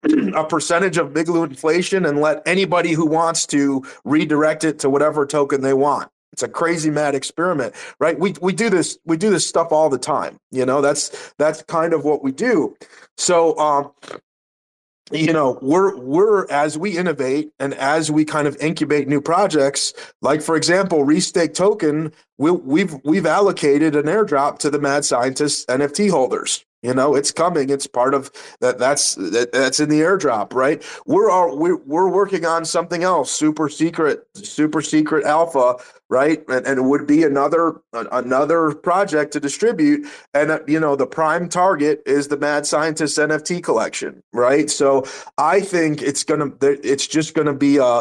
[SPEAKER 2] a percentage of Migloo inflation and let anybody who wants to redirect it to whatever token they want. It's a crazy mad experiment, right? We we do this we do this stuff all the time. You know, that's that's kind of what we do. So um you know, we're we're as we innovate and as we kind of incubate new projects, like for example, Restake token, we, we've we've allocated an airdrop to the Mad Scientists N F T holders. You know, it's coming. It's part of that. That's that, that's in the airdrop, right? We're all we're we're working on something else, super secret, super secret alpha, right? And, and it would be another another project to distribute. And uh, you know, the prime target is the Mad Scientist N F T collection, right? So I think it's gonna, it's just gonna be a,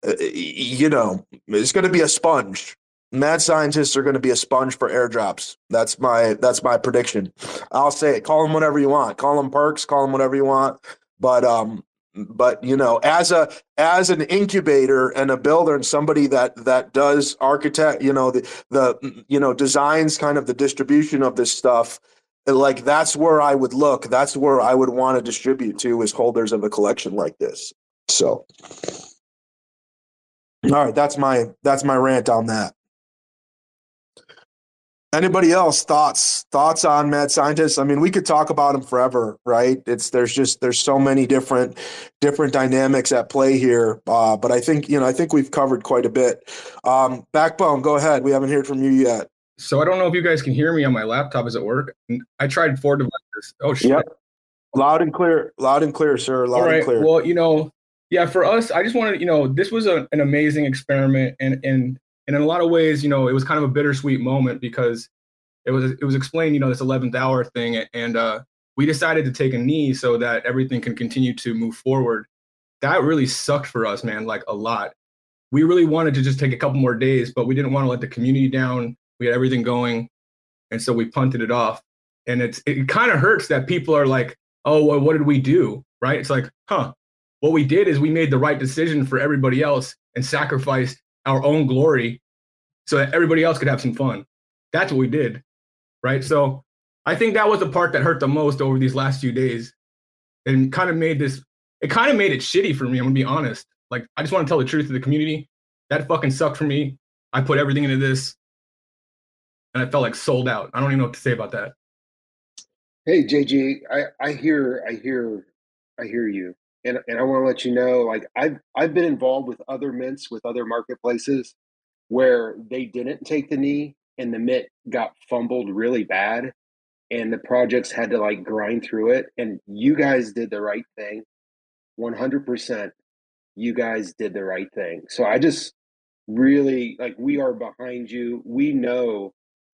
[SPEAKER 2] you know, it's gonna be a sponge. Mad Scientists are going to be a sponge for airdrops. That's my that's my prediction. I'll say it. Call them whatever you want. Call them perks. Call them whatever you want. But um, but you know, as a as an incubator and a builder and somebody that that does architect, you know, the the you know designs kind of the distribution of this stuff. Like that's where I would look. That's where I would want to distribute to is holders of a collection like this. So, all right, that's my that's my rant on that. Anybody else thoughts thoughts on Mad Scientists? I mean, we could talk about them forever, right? It's there's just there's so many different different dynamics at play here. Uh, but I think you know I think we've covered quite a bit. Um, Backbone, go ahead. We haven't heard from you yet.
[SPEAKER 6] So I don't know if you guys can hear me on my laptop. Is it work? I tried four devices. Oh shit!
[SPEAKER 2] Yep. Loud and clear, loud and clear, sir. Loud
[SPEAKER 6] All right.
[SPEAKER 2] and clear.
[SPEAKER 6] Well, you know, yeah. For us, I just wanted, you know, this was a, an amazing experiment, and and. And in a lot of ways, you know, it was kind of a bittersweet moment because it was it was explained, you know, this eleventh hour thing. And uh, we decided to take a knee so that everything can continue to move forward. That really sucked for us, man, like a lot. We really wanted to just take a couple more days, but we didn't want to let the community down. We had everything going. And so we punted it off. And it's it kind of hurts that people are like, oh, well, what did we do? Right? It's like, huh, what we did is we made the right decision for everybody else and sacrificed our own glory so that everybody else could have some fun. That's what we did, right? So I think that was the part that hurt the most over these last few days and kind of made this, it kind of made it shitty for me, I'm gonna be honest. Like, I just want to tell the truth to the community. That fucking sucked for me. I put everything into this, and I felt like sold out. I don't even know what to say about that.
[SPEAKER 1] Hey, J G, I, I hear, I hear, I hear you. And, and I want to let you know, like I've, I've been involved with other mints, with other marketplaces where they didn't take the knee and the mint got fumbled really bad and the projects had to like grind through it. And you guys did the right thing. one hundred percent. You guys did the right thing. So I just really like, we are behind you. We know,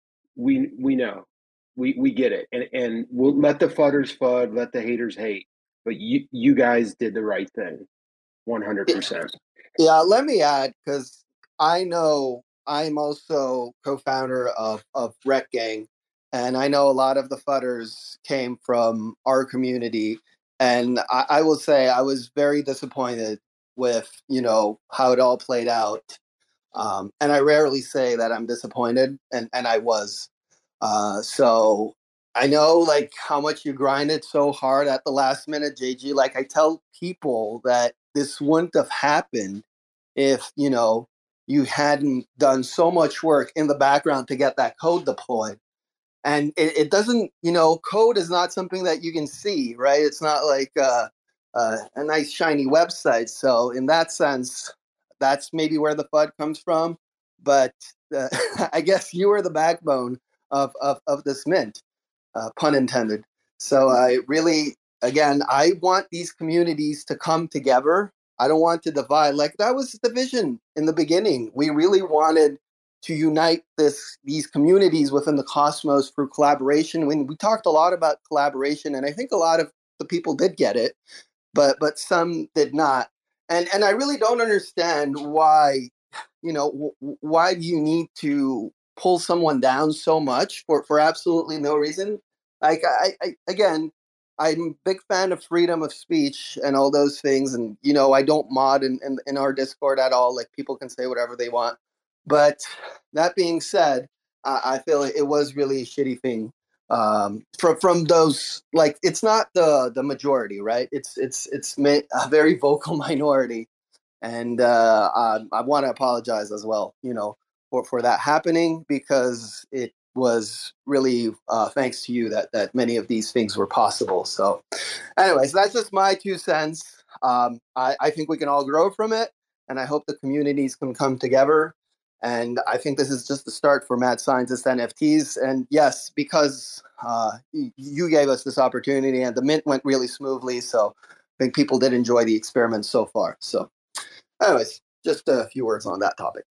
[SPEAKER 1] we, we know. We we get it, and and we'll let the fudders fud, let the haters hate. But you you guys did the right thing, one hundred percent.
[SPEAKER 5] Yeah, let me add, because I know I'm also co-founder of of Rec Gang, and I know a lot of the fudders came from our community, and I, I will say I was very disappointed with you know how it all played out. Um, and I rarely say that I'm disappointed, and and I was. Uh, so I know like how much you grinded so hard at the last minute, J G. Like I tell people that this wouldn't have happened if, you know, you hadn't done so much work in the background to get that code deployed. And it, it doesn't, you know, code is not something that you can see, right? It's not like uh, uh, a nice shiny website. So in that sense, that's maybe where the FUD comes from. But uh, I guess you were the backbone of, of, of this mint, uh, pun intended. So I really, again, I want these communities to come together. I don't want to divide. Like that was the vision in the beginning. We really wanted to unite this these communities within the Cosmos through collaboration. When we talked a lot about collaboration, and I think a lot of the people did get it, but but some did not. And and I really don't understand why, you know, w- why do you need to pull someone down so much for, for absolutely no reason? Like I, I again, I'm a big fan of freedom of speech and all those things. And, you know, I don't mod in, in, in our Discord at all. Like people can say whatever they want. But that being said, I, I feel it was really a shitty thing um, from from those. Like it's not the the majority, right? It's it's it's a very vocal minority, and uh, I, I want to apologize as well, you know, for for that happening because it was really uh, thanks to you that that many of these things were possible. So, anyways, that's just my two cents. Um, I, I think we can all grow from it, and I hope the communities can come together. And I think this is just the start for Mad Scientist N F Ts. And yes, because uh, you gave us this opportunity and the mint went really smoothly. So I think people did enjoy the experiment so far. So anyways, just a few words on that topic.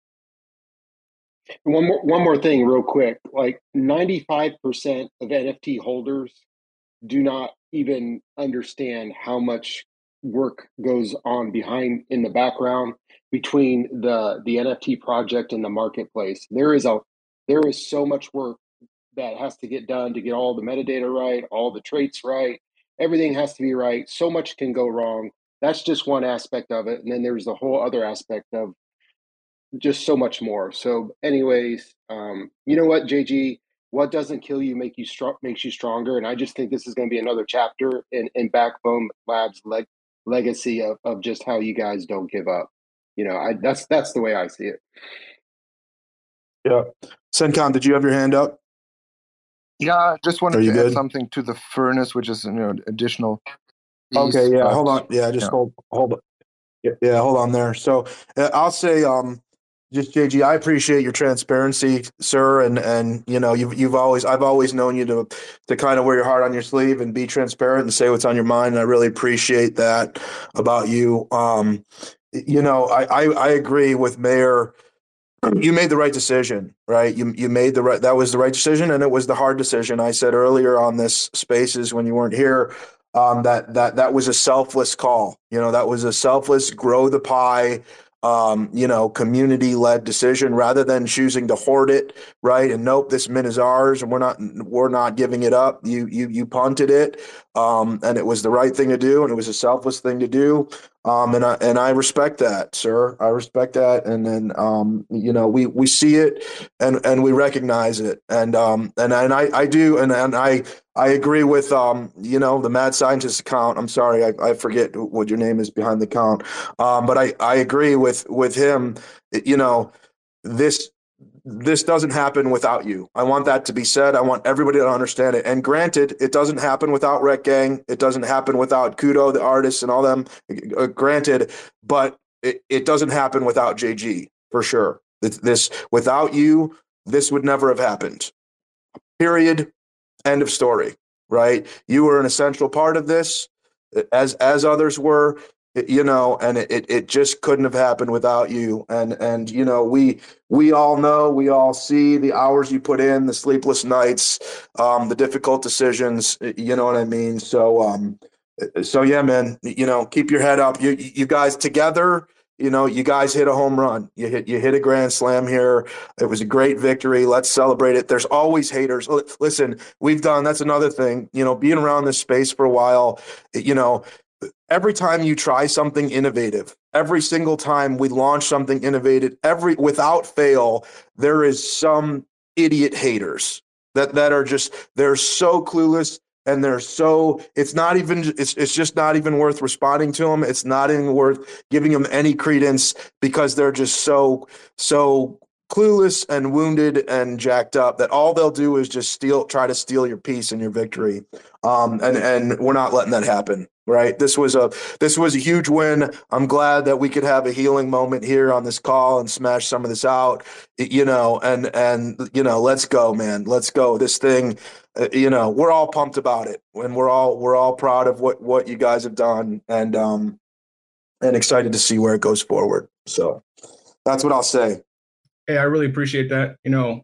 [SPEAKER 1] One more one more thing real quick. Like ninety-five percent of N F T holders do not even understand how much work goes on behind in the background between the the N F T project and the marketplace. There is a there is so much work that has to get done to get all the metadata right, all the traits right. Everything has to be right. So much can go wrong. That's just one aspect of it. And then there's the whole other aspect of just so much more. So anyways, um, you know what, J G, what doesn't kill you make you strong makes you stronger. And I just think this is going to be another chapter in, in Backbone Labs leg, legacy of, of just how you guys don't give up. You know, I that's that's the way I see it.
[SPEAKER 2] Yeah. Sencon, did you have your hand up?
[SPEAKER 3] Yeah, I just wanted
[SPEAKER 2] Are you
[SPEAKER 3] to add
[SPEAKER 2] good?
[SPEAKER 3] something to the furnace, which is you know additional piece,
[SPEAKER 2] Okay, yeah,
[SPEAKER 3] but-
[SPEAKER 2] hold on. Yeah, just
[SPEAKER 3] yeah.
[SPEAKER 2] hold hold yeah, yeah, hold on there. So uh, I'll say um just J G, I appreciate your transparency, sir, and and you know you've you've always I've always known you to to kind of wear your heart on your sleeve and be transparent and say what's on your mind. And I really appreciate that about you. Um, you know, I I, I agree with Mayor. You made the right decision, right? You you made the right that was the right decision, and it was the hard decision. I said earlier on this Spaces when you weren't here um, that that that was a selfless call. You know, that was a selfless grow the pie. Um, you know, community led decision rather than choosing to hoard it, right? And nope, this mint is ours, and we're not we're not giving it up. You you you punted it, um, and it was the right thing to do, and it was a selfless thing to do. Um, and I and I respect that, sir. I respect that, and then um, you know we we see it and and we recognize it, and um and and I I do, and and I I agree with um you know the Mad Scientist account. I'm sorry, I, I forget what your name is behind the account, um, but I I agree with with him. You know this this doesn't happen without you. I want that to be said. I want everybody to understand it. And granted, it doesn't happen without Rec Gang. It doesn't happen without Kudo, the artists, and all them. Uh, granted, but it, it doesn't happen without J G for sure. This, this without you, this would never have happened. Period. End of story. Right? You were an essential part of this, as as others were. You know, and it, it just couldn't have happened without you. And, and, you know, we, we all know, we all see the hours you put in, the sleepless nights, um, the difficult decisions, you know what I mean? So, um, so yeah, man, you know, keep your head up. You, you guys together, you know, you guys hit a home run. You hit, you hit a grand slam here. It was a great victory. Let's celebrate it. There's always haters. Listen, we've done, that's another thing, you know, being around this space for a while, you know, every time you try something innovative, every single time we launch something innovative, every without fail, there is some idiot haters that that are just, they're so clueless and they're so, it's not even, it's it's just not even worth responding to them. It's not even worth giving them any credence because they're just so, so clueless and wounded and jacked up that all they'll do is just steal, try to steal your peace and your victory. Um, and, and we're not letting that happen. Right. This was a this was a huge win. I'm glad that we could have a healing moment here on this call and smash some of this out, you know, and and, you know, let's go, man. Let's go. This thing, uh, you know, we're all pumped about it and we're all we're all proud of what what you guys have done and um and excited to see where it goes forward. So that's what I'll say.
[SPEAKER 6] Hey, I really appreciate that. You know,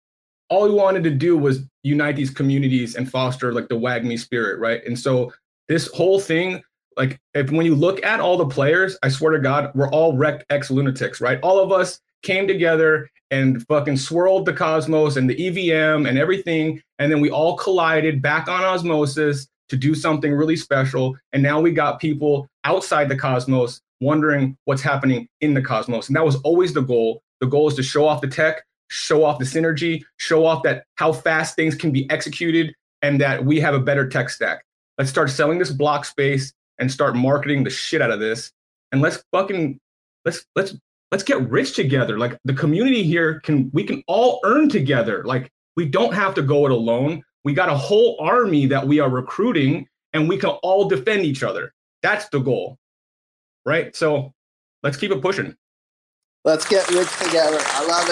[SPEAKER 6] all we wanted to do was unite these communities and foster like the WAGMI spirit. Right. And so this whole thing, like, if when you look at all the players, I swear to God, we're all wrecked ex-lunatics, right? All of us came together and fucking swirled the cosmos and the E V M and everything, and then we all collided back on osmosis to do something really special. And now we got people outside the cosmos wondering what's happening in the cosmos. And that was always the goal. The goal is to show off the tech, show off the synergy, show off that how fast things can be executed, and that we have a better tech stack. Let's start selling this block space and start marketing the shit out of this. And let's fucking let's let's let's get rich together. Like the community here can we can all earn together. Like we don't have to go it alone. We got a whole army that we are recruiting and we can all defend each other. That's the goal. Right? So let's keep it pushing.
[SPEAKER 5] Let's get rich together. I love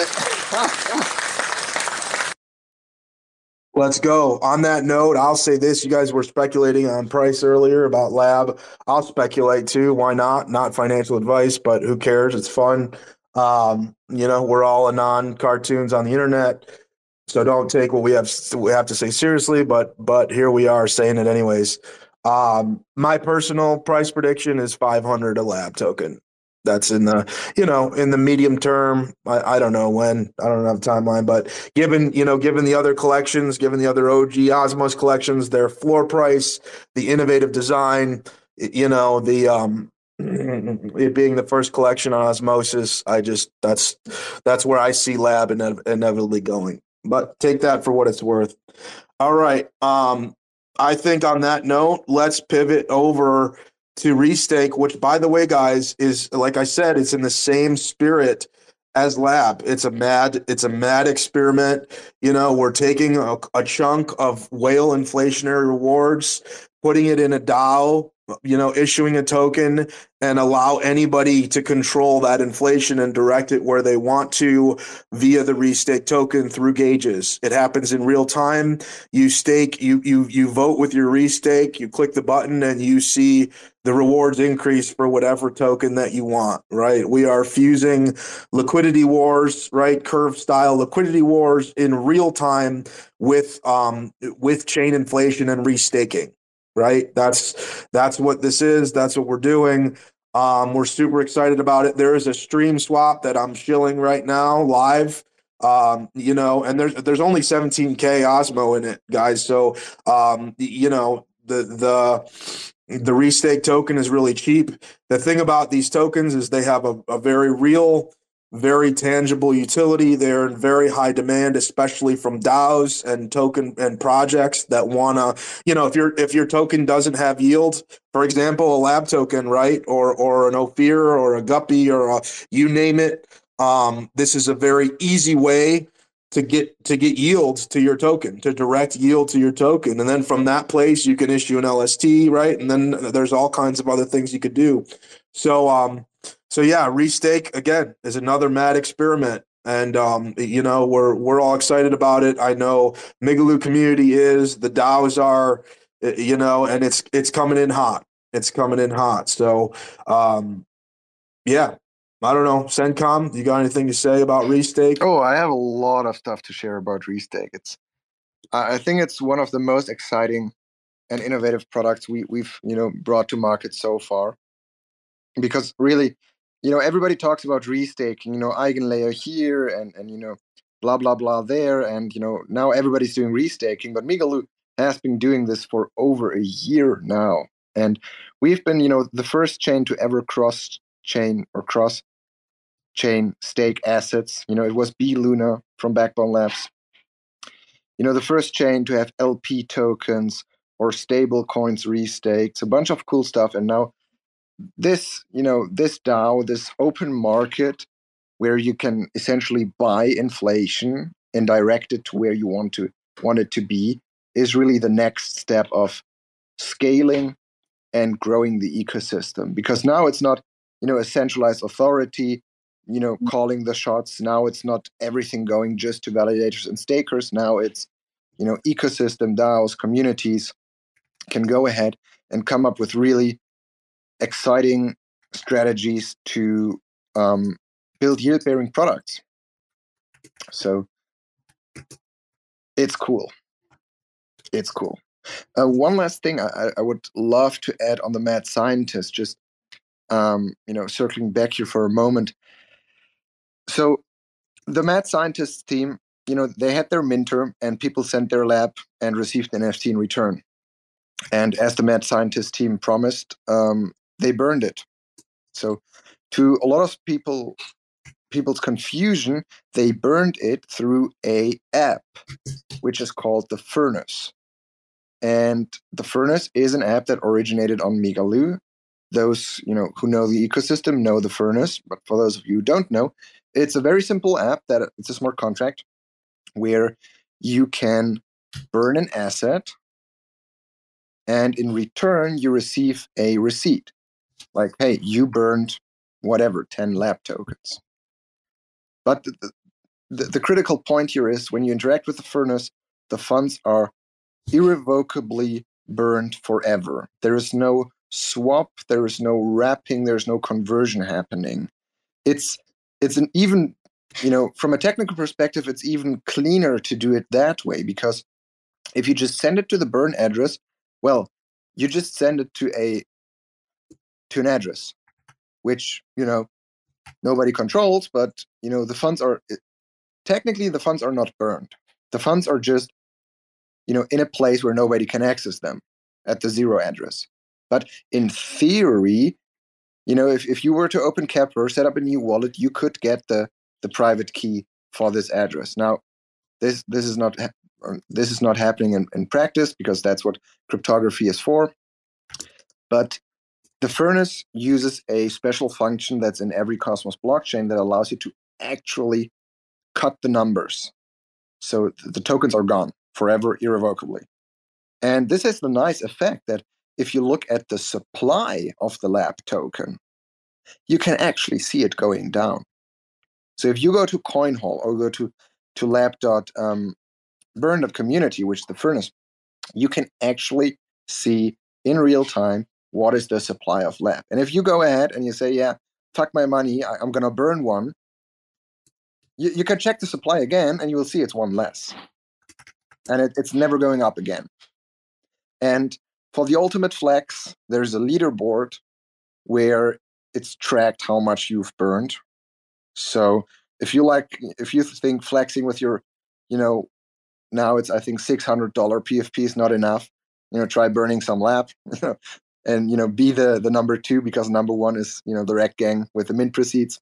[SPEAKER 5] it.
[SPEAKER 2] Let's go. On that note, I'll say this. You guys were speculating on price earlier about Lab. I'll speculate too. Why not? Not financial advice, but who cares? It's fun. Um, you know, we're all anon cartoons on the internet. So don't take what we have we have to say seriously, but but here we are saying it anyways. Um, my personal price prediction is five hundred a Lab token. That's in the, you know, in the medium term. I, I don't know when. I don't have a timeline, but given, you know, given the other collections, given the other O G Osmos collections, their floor price, the innovative design, you know, the um, it being the first collection on Osmosis, I just that's that's where I see Lab ine- inevitably going. But take that for what it's worth. All right. Um, I think on that note, let's pivot over to Restake, which, by the way, guys, is, like I said, it's in the same spirit as Lab. It's a mad, it's a mad experiment. You know, we're taking a, a chunk of whale inflationary rewards, putting it in a DAO, you know, issuing a token, and allow anybody to control that inflation and direct it where they want to via the Restake token through gauges. It happens in real time. You stake, you you you vote with your Restake, you click the button, and you see the rewards increase for whatever token that you want, right? We are fusing liquidity wars, right? Curve style liquidity wars in real time with um with chain inflation and restaking. Right. That's that's what this is. That's what we're doing. Um, we're super excited about it. There is a stream swap that I'm shilling right now live. Um, you know, and there's there's only seventeen K Osmo in it, guys. So um, you know, the the the Restake token is really cheap. The thing about these tokens is they have a, a very real, very tangible utility. They're in very high demand, especially from DAOs and token and projects that want to, you know, if your if your token doesn't have yield, for example, a Lab token, right, or or an Ophir or a Guppy or a, you name it, Um, this is a very easy way to get to get yield to your token, to direct yield to your token. And then from that place, you can issue an L S T, right? And then there's all kinds of other things you could do. So, um, so yeah, Restake, again, is another mad experiment. And, um, you know, we're we're all excited about it. I know Migaloo community is, the DAOs are, you know, and it's it's coming in hot. It's coming in hot. So, um, yeah. I don't know, Sencom, you got anything to say about Restake?
[SPEAKER 3] Oh, I have a lot of stuff to share about Restake. It's, I think it's one of the most exciting and innovative products we, we've, you know, brought to market so far. Because really, you know, everybody talks about restaking, you know, Eigenlayer here and, and, you know, blah, blah, blah there. And, you know, now everybody's doing restaking, but Migaloo has been doing this for over a year now. And we've been, you know, the first chain to ever cross chain or cross chain stake assets. You know, it was B Luna from Backbone Labs. You know, the first chain to have L P tokens or stable coins restaked, a bunch of cool stuff. And now this, you know, this DAO, this open market where you can essentially buy inflation and direct it to where you want to want it to be, is really the next step of scaling and growing the ecosystem. Because now it's not, you know, a centralized authority, you know, calling the shots. Now it's not everything going just to validators and stakers. Now it's, you know, ecosystem DAOs, communities can go ahead and come up with really exciting strategies to um, build yield-bearing products. So it's cool. It's cool. Uh, one last thing I, I would love to add on the mad scientist, just um, you know, circling back here for a moment. So the mad scientists team, you know, they had their minter and people sent their lab and received an N F T in return. And as the mad scientist team promised, um, they burned it. So to a lot of people, people's confusion, they burned it through a app, which is called the Furnace. And the Furnace is an app that originated on Migaloo. Those, you know, who know the ecosystem know the Furnace, but for those of you who don't know, it's a very simple app that it's a smart contract where you can burn an asset and in return you receive a receipt. Like, hey, you burned whatever, ten lab tokens. But the, the, the critical point here is when you interact with the Furnace, the funds are irrevocably burned forever. There is no swap, there is no wrapping, there's no conversion happening. It's it's an even, you know, from a technical perspective, it's even cleaner to do it that way, because if you just send it to the burn address, well, you just send it to a to an address, which, you know, nobody controls, but, you know, the funds are, technically the funds are not burned. The funds are just, you know, in a place where nobody can access them at the zero address. But in theory, you know, if, if you were to open Kepler, set up a new wallet, you could get the, the private key for this address. Now, this this is not this is not happening in, in practice, because that's what cryptography is for. But the Furnace uses a special function that's in every Cosmos blockchain that allows you to actually cut the numbers. So the tokens are gone forever, irrevocably. And this has the nice effect that if you look at the supply of the lab token, you can actually see it going down. So if you go to CoinHall or go to, to lab.burn.community, which is the Furnace, you can actually see in real time what is the supply of lab. And if you go ahead and you say, yeah, fuck my money, I, I'm going to burn one, you, you can check the supply again and you will see it's one less. And it, it's never going up again. And for the ultimate flex, there's a leaderboard where it's tracked how much you've burned. So if you like, if you think flexing with your, you know, now it's, I think, six hundred dollars P F P is not enough, you know, try burning some lab, and, you know, be the, the number two, because number one is, you know, the Red Gang with the mint proceeds.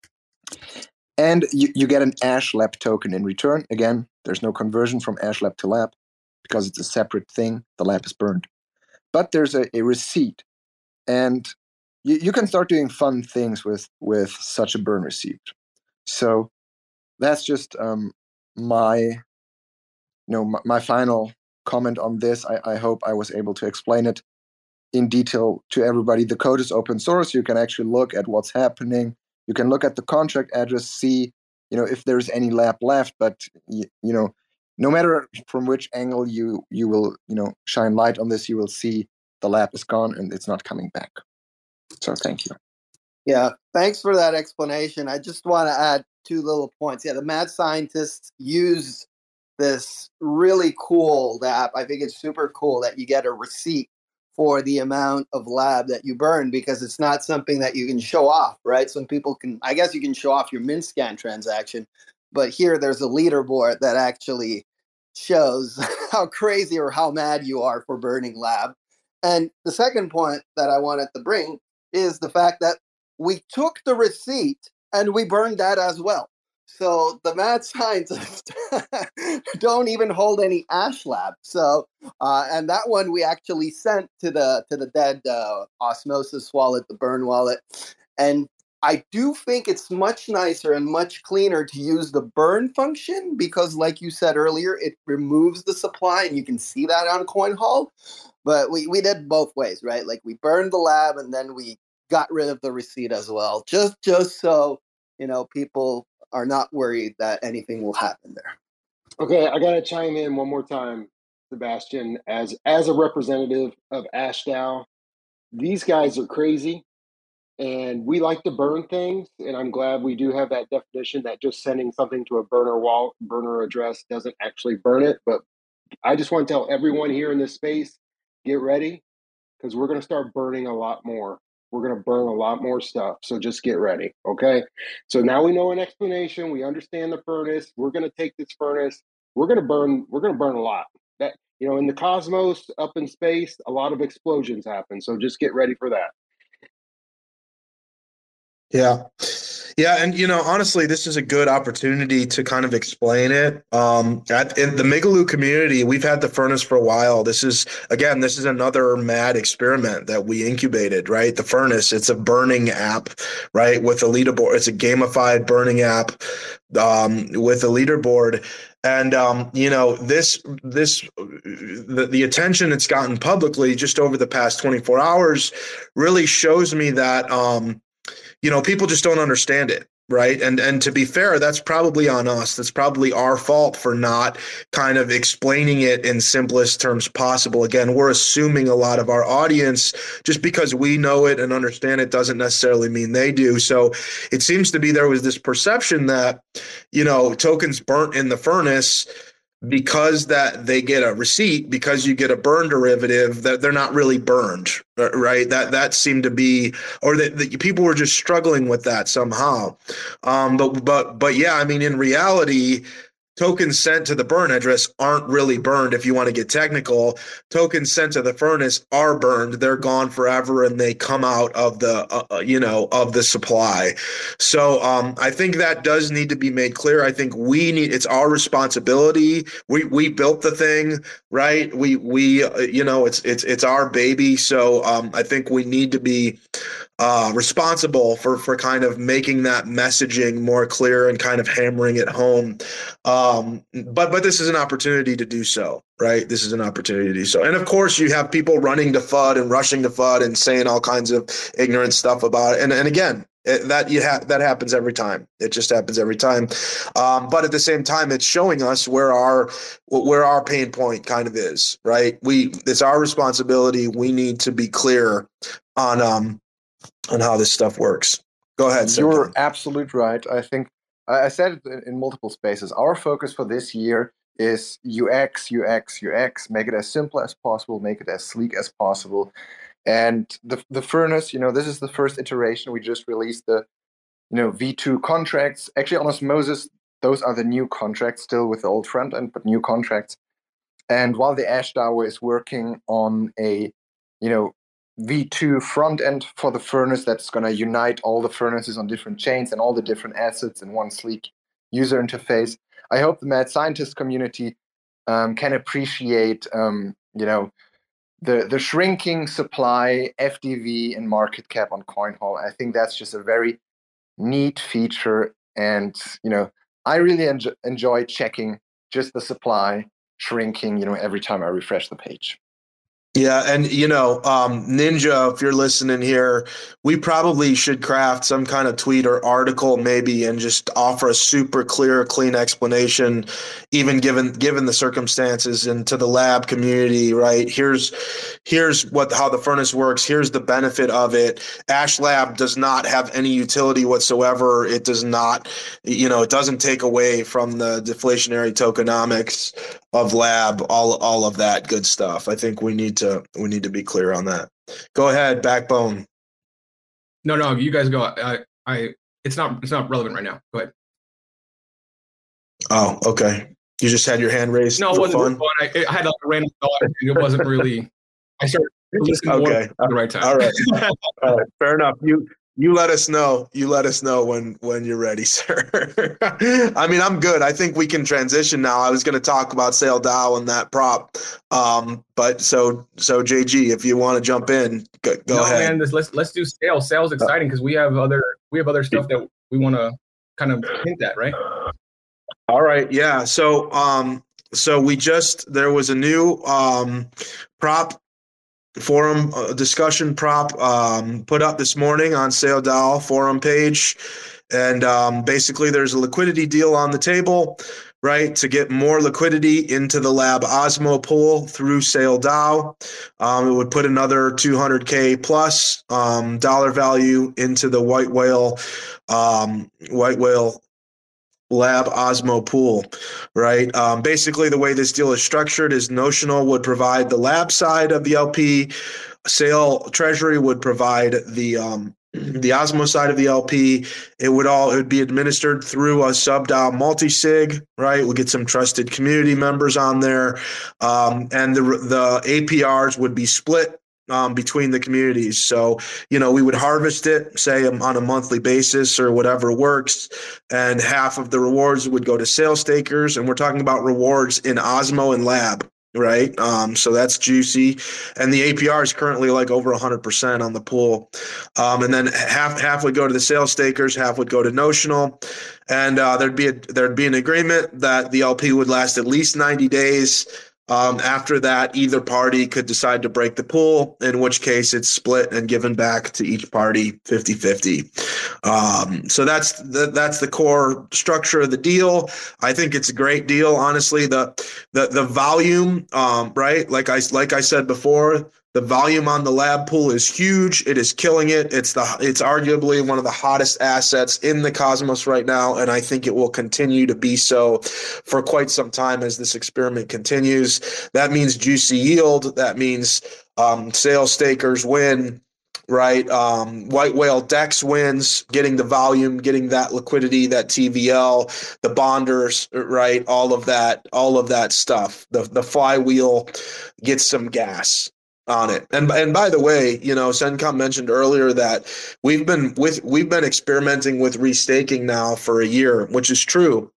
[SPEAKER 3] And you, you get an Ash Lab token in return. Again, there's no conversion from Ash Lab to lab because it's a separate thing. The lab is burned. But there's a, a receipt. And you, you can start doing fun things with, with such a burn receipt. So that's just um, my, you know, my, my final comment on this. I, I hope I was able to explain it in detail to everybody. The code is open source. You can actually look at what's happening. You can look at the contract address, see, you know, if there's any lab left. But you, you know, no matter from which angle you you will, you know, shine light on this, you will see the lab is gone and it's not coming back. So thank you.
[SPEAKER 5] Yeah, thanks for that explanation. I just want to add two little points. Yeah, the mad scientists use this really cool app. I think it's super cool that you get a receipt for the amount of lab that you burn, because it's not something that you can show off, right? Some people can, I guess you can show off your MintScan transaction, but here there's a leaderboard that actually shows how crazy or how mad you are for burning lab. And the second point that I wanted to bring is the fact that we took the receipt and we burned that as well. So the mad scientists don't even hold any ash lab. So, uh, and that one we actually sent to the to the dead uh, Osmosis wallet, the burn wallet. And I do think it's much nicer and much cleaner to use the burn function, because like you said earlier, it removes the supply and you can see that on CoinHall. But we, we did both ways, right? Like we burned the lab and then we got rid of the receipt as well, just just so, you know, people are not worried that anything will happen there.
[SPEAKER 1] Okay, I gotta chime in one more time, Sebastian. As as a representative of AshDAO, these guys are crazy, and we like to burn things. And I'm glad we do have that definition that just sending something to a burner wall burner address doesn't actually burn it. But I just want to tell everyone here in this space, get ready, because we're gonna start burning a lot more. We're going to burn a lot more stuff. So just get ready. Okay. So now we know an explanation. We understand the furnace. We're going to take this furnace. We're going to burn. We're going to burn a lot. That, you know, in the cosmos, up in space, a lot of explosions happen. So just get ready for that.
[SPEAKER 2] Yeah. Yeah. And, you know, honestly, this is a good opportunity to kind of explain it. Um, at, in the Migaloo community, we've had the furnace for a while. This is, again, this is another mad experiment that we incubated, right? The furnace, it's a burning app, right? With a leaderboard. It's a gamified burning app um, with a leaderboard. And, um, you know, this, this, the, the attention it's gotten publicly just over the past twenty-four hours really shows me that, um, you know, people just don't understand it, right? And and to be fair, that's probably on us. That's probably our fault for not kind of explaining it in simplest terms possible. Again, we're assuming a lot of our audience, just because we know it and understand it doesn't necessarily mean they do. So it seems to be there was this perception that, you know, tokens burnt in the furnace, because that they get a receipt, because you get a burn derivative, that they're not really burned, right? That that seemed to be, or that, that people were just struggling with that somehow. Um, but but but yeah, I mean, in reality, tokens sent to the burn address aren't really burned. If you want to get technical, tokens sent to the furnace are burned. They're gone forever, and they come out of the uh, you know of the supply. So um, I think that does need to be made clear. I think we need. It's our responsibility. We we built the thing, right? We we uh, you know it's it's it's our baby. So um, I think we need to be Uh, responsible for for kind of making that messaging more clear and kind of hammering it home. Um, but but this is an opportunity to do so, right? This is an opportunity to do so. And of course, you have people running to F U D and rushing to F U D and saying all kinds of ignorant stuff about it. And and again, it, that you ha- that happens every time. It just happens every time. Um, but at the same time, it's showing us where our where our pain point kind of is, right? We it's our responsibility. We need to be clear on um. on how this stuff works. Go ahead, Sergey.
[SPEAKER 3] You're absolutely right. I think I said it in, in multiple spaces. Our focus for this year is U X, U X, U X. Make it as simple as possible. Make it as sleek as possible. And the the furnace, you know, this is the first iteration. We just released the, you know, V two contracts. Actually, on Osmosis, those are the new contracts, still with the old front end, but new contracts. And while the AshDAO is working on a, you know, V two front end for the furnace that's going to unite all the furnaces on different chains and all the different assets in one sleek user interface. I hope the mad scientist community um, can appreciate, um, you know, the the shrinking supply, F D V, and market cap on CoinHall. I think that's just a very neat feature And, you know, I really enjoy, enjoy checking just the supply shrinking, you know, every time I refresh the page.
[SPEAKER 2] Yeah, and you know, um, Ninja, if you're listening here, we probably should craft some kind of tweet or article maybe and just offer a super clear, clean explanation, even given given the circumstances, and to the lab community, right? Here's here's what how the furnace works, here's the benefit of it. Ash Lab does not have any utility whatsoever. It does not, you know, it doesn't take away from the deflationary tokenomics of lab, all all of that good stuff. I think we need to we need to be clear on that. Go ahead, Backbone.
[SPEAKER 6] No, no, you guys go. I, I, it's not, it's not relevant right now. Go ahead.
[SPEAKER 2] Oh, okay. You just had your hand raised.
[SPEAKER 6] No, it
[SPEAKER 2] for
[SPEAKER 6] wasn't
[SPEAKER 2] fun?
[SPEAKER 6] fun. I, I had a random thought. It wasn't really. I started listening
[SPEAKER 2] Okay.
[SPEAKER 6] more at the right time.
[SPEAKER 2] All right. All right. Fair enough. You you let us know. You let us know when when you're ready, sir. I mean, I'm good. I think we can transition now. I was going to talk about Sale Dow and that prop, um, but so so J G, if you want to jump in, go, go
[SPEAKER 6] no,
[SPEAKER 2] ahead.
[SPEAKER 6] man, this, let's let's do sales. Sales exciting because we have other we have other stuff that we want to kind of hint at, right?
[SPEAKER 2] All right. Yeah. So um so we just there was a new um prop forum uh, discussion prop um, put up this morning on Sale Dow forum page. And um, basically there's a liquidity deal on the table, right, to get more liquidity into the lab Osmo pool through Sale Dow. Um, it would put another two hundred K plus um, dollar value into the White Whale, um, White Whale Lab Osmo pool, right? Um, basically, the way this deal is structured is Notional would provide the lab side of the L P, Sale Treasury would provide the um, the Osmo side of the L P. It would all it would be administered through a sub-DAO multi-sig, right? We'll get some trusted community members on there, um, and the the A P Rs would be split Um, between the communities. So, you know, we would harvest it, say on a monthly basis or whatever works, and half of the rewards would go to sale stakers. And we're talking about rewards in Osmo and Lab, right? Um, so that's juicy. And the A P R is currently like over one hundred percent on the pool. Um, and then half half would go to the sale stakers, half would go to Notional. And uh, there'd be a, there'd be an agreement that the L P would last at least ninety days. Um, after that, either party could decide to break the pool, in which case it's split and given back to each party fifty-fifty. Um, so that's the, that's the core structure of the deal. I think it's a great deal, honestly. The the the volume, um, right? Like I like I said before, the volume on the lab pool is huge. It is killing it. It's the it's arguably one of the hottest assets in the cosmos right now, and I think it will continue to be so for quite some time as this experiment continues. That means juicy yield. That means um, sales stakers win, right? Um, White Whale Dex wins, getting the volume, getting that liquidity, that T V L, the bonders, right? All of that, all of that stuff. The the flywheel gets some gas on it. And and by the way, you know, Sencom mentioned earlier that we've been with we've been experimenting with restaking now for a year, which is true.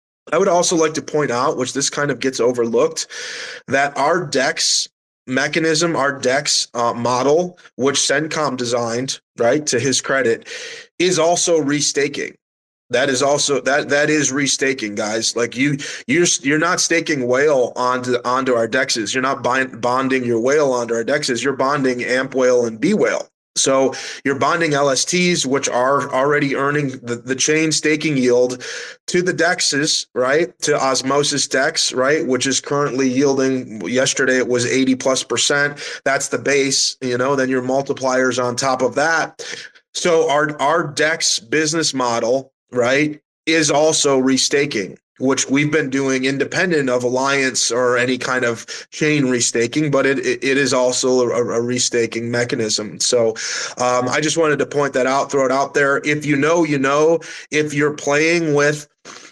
[SPEAKER 2] I would also like to point out, which this kind of gets overlooked, that our DEX mechanism, our DEX uh, model, which Sencom designed, right, to his credit, is also restaking. That is also that that is restaking, guys. Like you, you're you're not staking whale onto onto our dexes. You're not bind, bonding your whale onto our dexes. You're bonding amp whale and B whale. So you're bonding L S Ts, which are already earning the, the chain staking yield, to the dexes, right? To Osmosis Dex, right? Which is currently yielding. Yesterday it was eighty plus percent. That's the base. You know, then your multipliers on top of that. So our our Dex business model, right, is also restaking, which we've been doing independent of Alliance or any kind of chain restaking, but it it, it is also a, a restaking mechanism. So um, I just wanted to point that out, throw it out there. If you know, you know. If you're playing with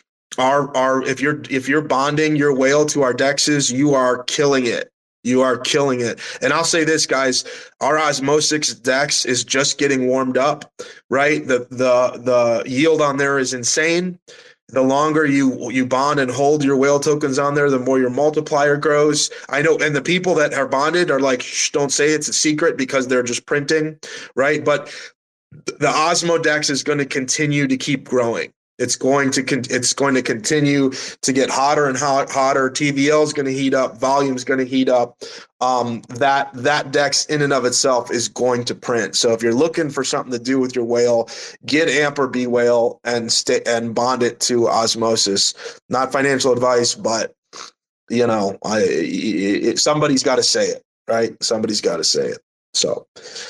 [SPEAKER 2] our our if you're if you're bonding your whale to our dexes, you are killing it. You are killing it. And I'll say this, guys, our Osmosis Dex is just getting warmed up, right? The the the yield on there is insane. The longer you you bond and hold your whale tokens on there, the more your multiplier grows. I know, and the people that are bonded are like, shh, don't say it's a secret because they're just printing, right? But the Osmo Dex is going to continue to keep growing. It's going to con- it's going to continue to get hotter and hot, hotter. T V L is going to heat up. Volume is going to heat up. Um, that that DEX in and of itself is going to print. So if you're looking for something to do with your whale, get A M P or B whale and stay and bond it to osmosis. Not financial advice, but you know, I it, somebody's got to say it, right? Somebody's got to say it. So,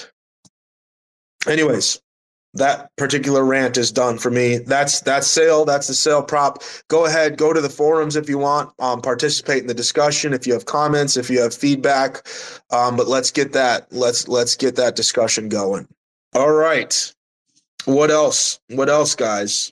[SPEAKER 2] anyways. That particular rant is done for me. That's that's sale. That's the sale prop. Go ahead, go to the forums if you want. Um, participate in the discussion if you have comments, if you have feedback. Um, but let's get that let's let's get that discussion going. All right. What else? What else, guys?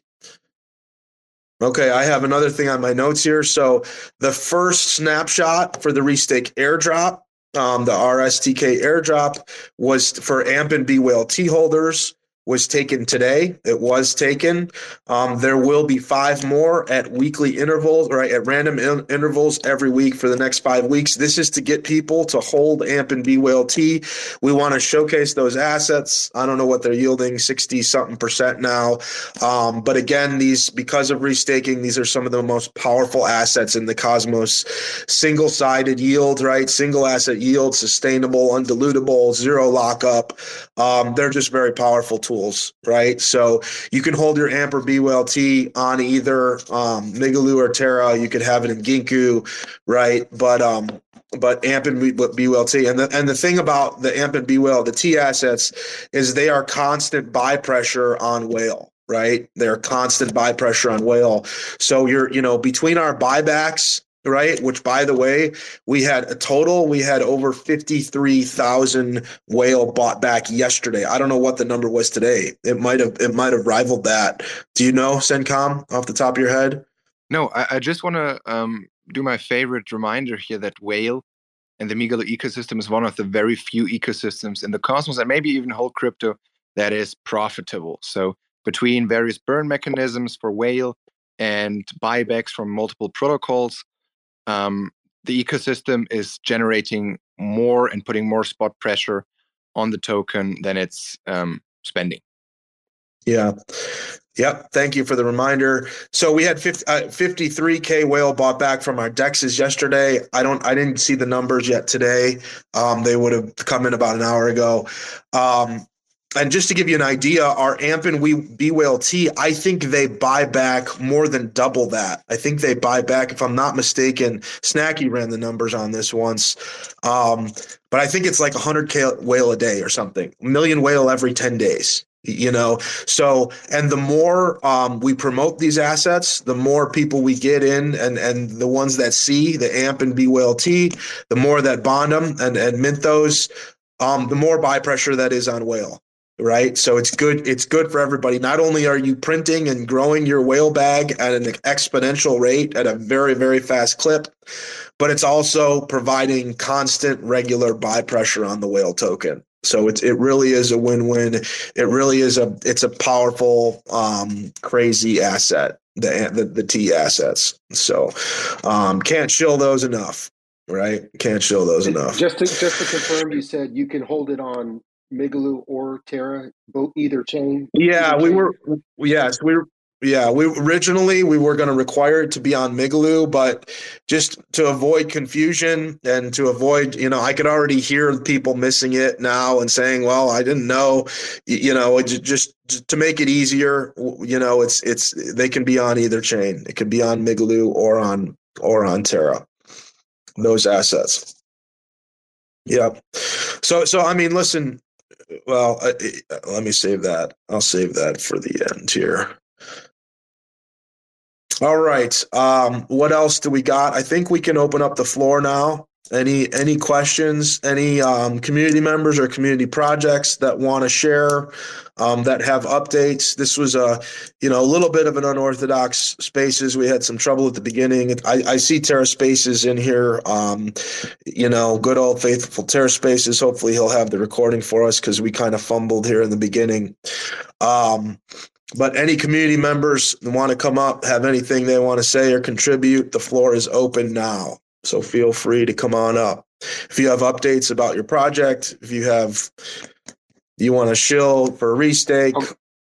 [SPEAKER 2] Okay, I have another thing on my notes here. So the first snapshot for the Restake airdrop, um, the R S T K airdrop, was for A M P and B whale T holders. Was taken today. It was taken. Um, there will be five more at weekly intervals, right, at random in- intervals every week for the next five weeks. This is to get people to hold A M P and B whale T. We want to showcase those assets. I don't know what they're yielding, sixty something percent now. Um, but again, these, because of restaking, these are some of the most powerful assets in the Cosmos. Single-sided yield, right? Single asset yield, sustainable, undilutable, zero lockup. Um, they're just very powerful tools. Tools, right? So you can hold your A M P or B whale T on either um, Migaloo or Terra. You could have it in Ginkgo, right? But um, but A M P and B whale T, and the and the thing about the A M P and B whale, the T assets, is they are constant buy pressure on whale, right? They're constant buy pressure on whale. So you're, you know, between our buybacks, right? Which, by the way, we had a total, we had over fifty-three thousand whale bought back yesterday. I don't know what the number was today. It might have, it might have rivaled that. Do you know, Sencom, off the top of your head?
[SPEAKER 3] No, I, I just want to um, do my favorite reminder here that whale and the Migaloo ecosystem is one of the very few ecosystems in the Cosmos and maybe even whole crypto that is profitable. So between various burn mechanisms for whale and buybacks from multiple protocols, Um, the ecosystem is generating more and putting more spot pressure on the token than it's um, spending.
[SPEAKER 2] Yeah. Yep. Thank you for the reminder. So we had fifty, uh, fifty-three K whale bought back from our dexes yesterday. I don't, I didn't see the numbers yet today. Um, they would have come in about an hour ago. Um, And just to give you an idea, our A M P and we B whale T, I think they buy back more than double that. I think they buy back, if I'm not mistaken, Snacky ran the numbers on this once. Um, but I think it's like one hundred K whale a day or something, a million whale every ten days. You know, so, and the more um, we promote these assets, the more people we get in, and and the ones that see the A M P and B whale T, the more that bond them and, and mint those, um, the more buy pressure that is on whale. Right. So it's good. It's good for everybody. Not only are you printing and growing your whale bag at an exponential rate at a very, very fast clip, but it's also providing constant, regular buy pressure on the whale token. So it's, it really is a win-win. It really is a, it's a powerful, um, crazy asset, the, the, the T assets. So um, can't shill those enough, right? Can't shill those enough.
[SPEAKER 1] Just to, just to confirm, you said you can hold it on Migaloo or Terra, both either chain.
[SPEAKER 2] Yeah,
[SPEAKER 1] either
[SPEAKER 2] we
[SPEAKER 1] chain?
[SPEAKER 2] were. Yes, we were. Yeah, we originally we were going to require it to be on Migaloo, but just to avoid confusion and to avoid, you know, I could already hear people missing it now and saying, "Well, I didn't know," you know, it just to make it easier, you know, it's it's they can be on either chain. It could be on Migaloo or on or on Terra. Those assets. Yep. So so I mean, listen. Well, uh, let me save that. I'll save that for the end here. All right. Um, what else do we got? I think we can open up the floor now. Any any questions? Any um, community members or community projects that want to share, um, that have updates? This was a, you know, a little bit of an unorthodox spaces. We had some trouble at the beginning. I, I see Terra Spaces in here. Um, you know, good old faithful Terra Spaces. Hopefully he'll have the recording for us because we kind of fumbled here in the beginning. Um, But any community members that want to come up, have anything they want to say or contribute, the floor is open now. So feel free to come on up. If you have updates about your project, if you have, you want to shill for a restake,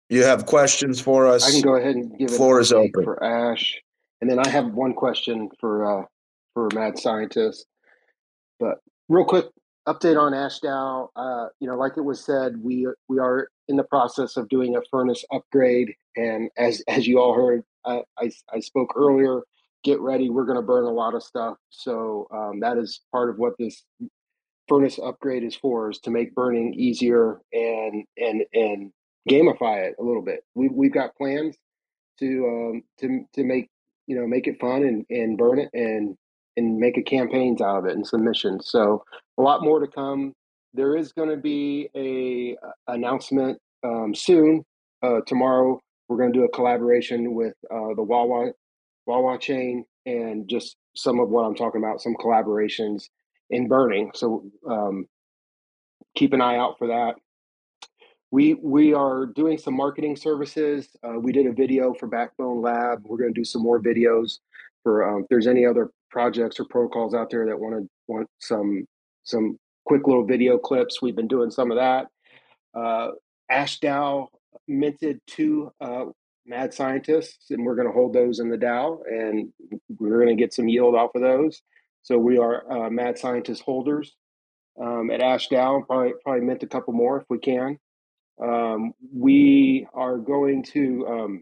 [SPEAKER 2] you have questions for us?
[SPEAKER 1] I can go ahead and give an
[SPEAKER 2] Floor is
[SPEAKER 1] update
[SPEAKER 2] open.
[SPEAKER 1] for Ash, and then I have one question for uh, for Mad Scientist. But real quick update on Ash DAO. Uh, you know, like it was said, we we are in the process of doing a furnace upgrade, and as as you all heard, I I, I spoke earlier. Get ready, we're going to burn a lot of stuff. So um, that is part of what this furnace upgrade is for, is to make burning easier and and and gamify it a little bit. We we've got plans to um, to to make you know make it fun and and burn it and and make a campaigns out of it and submissions. So a lot more to come. There is going to be a, a announcement um, soon. Uh, tomorrow we're going to do a collaboration with uh, the Wawa Wawa chain, and just some of what I'm talking about, some collaborations in burning. So um, keep an eye out for that. We we are doing some marketing services. Uh, we did a video for Backbone Lab. We're going to do some more videos for um, if there's any other projects or protocols out there that want to want some some quick little video clips. We've been doing some of that. Uh, Ash DAO minted two uh, Mad Scientists, and we're going to hold those in the DAO, and we're going to get some yield off of those. So we are uh, Mad Scientist holders um, at Ash DAO. Probably probably mint a couple more if we can. Um, we are going to um,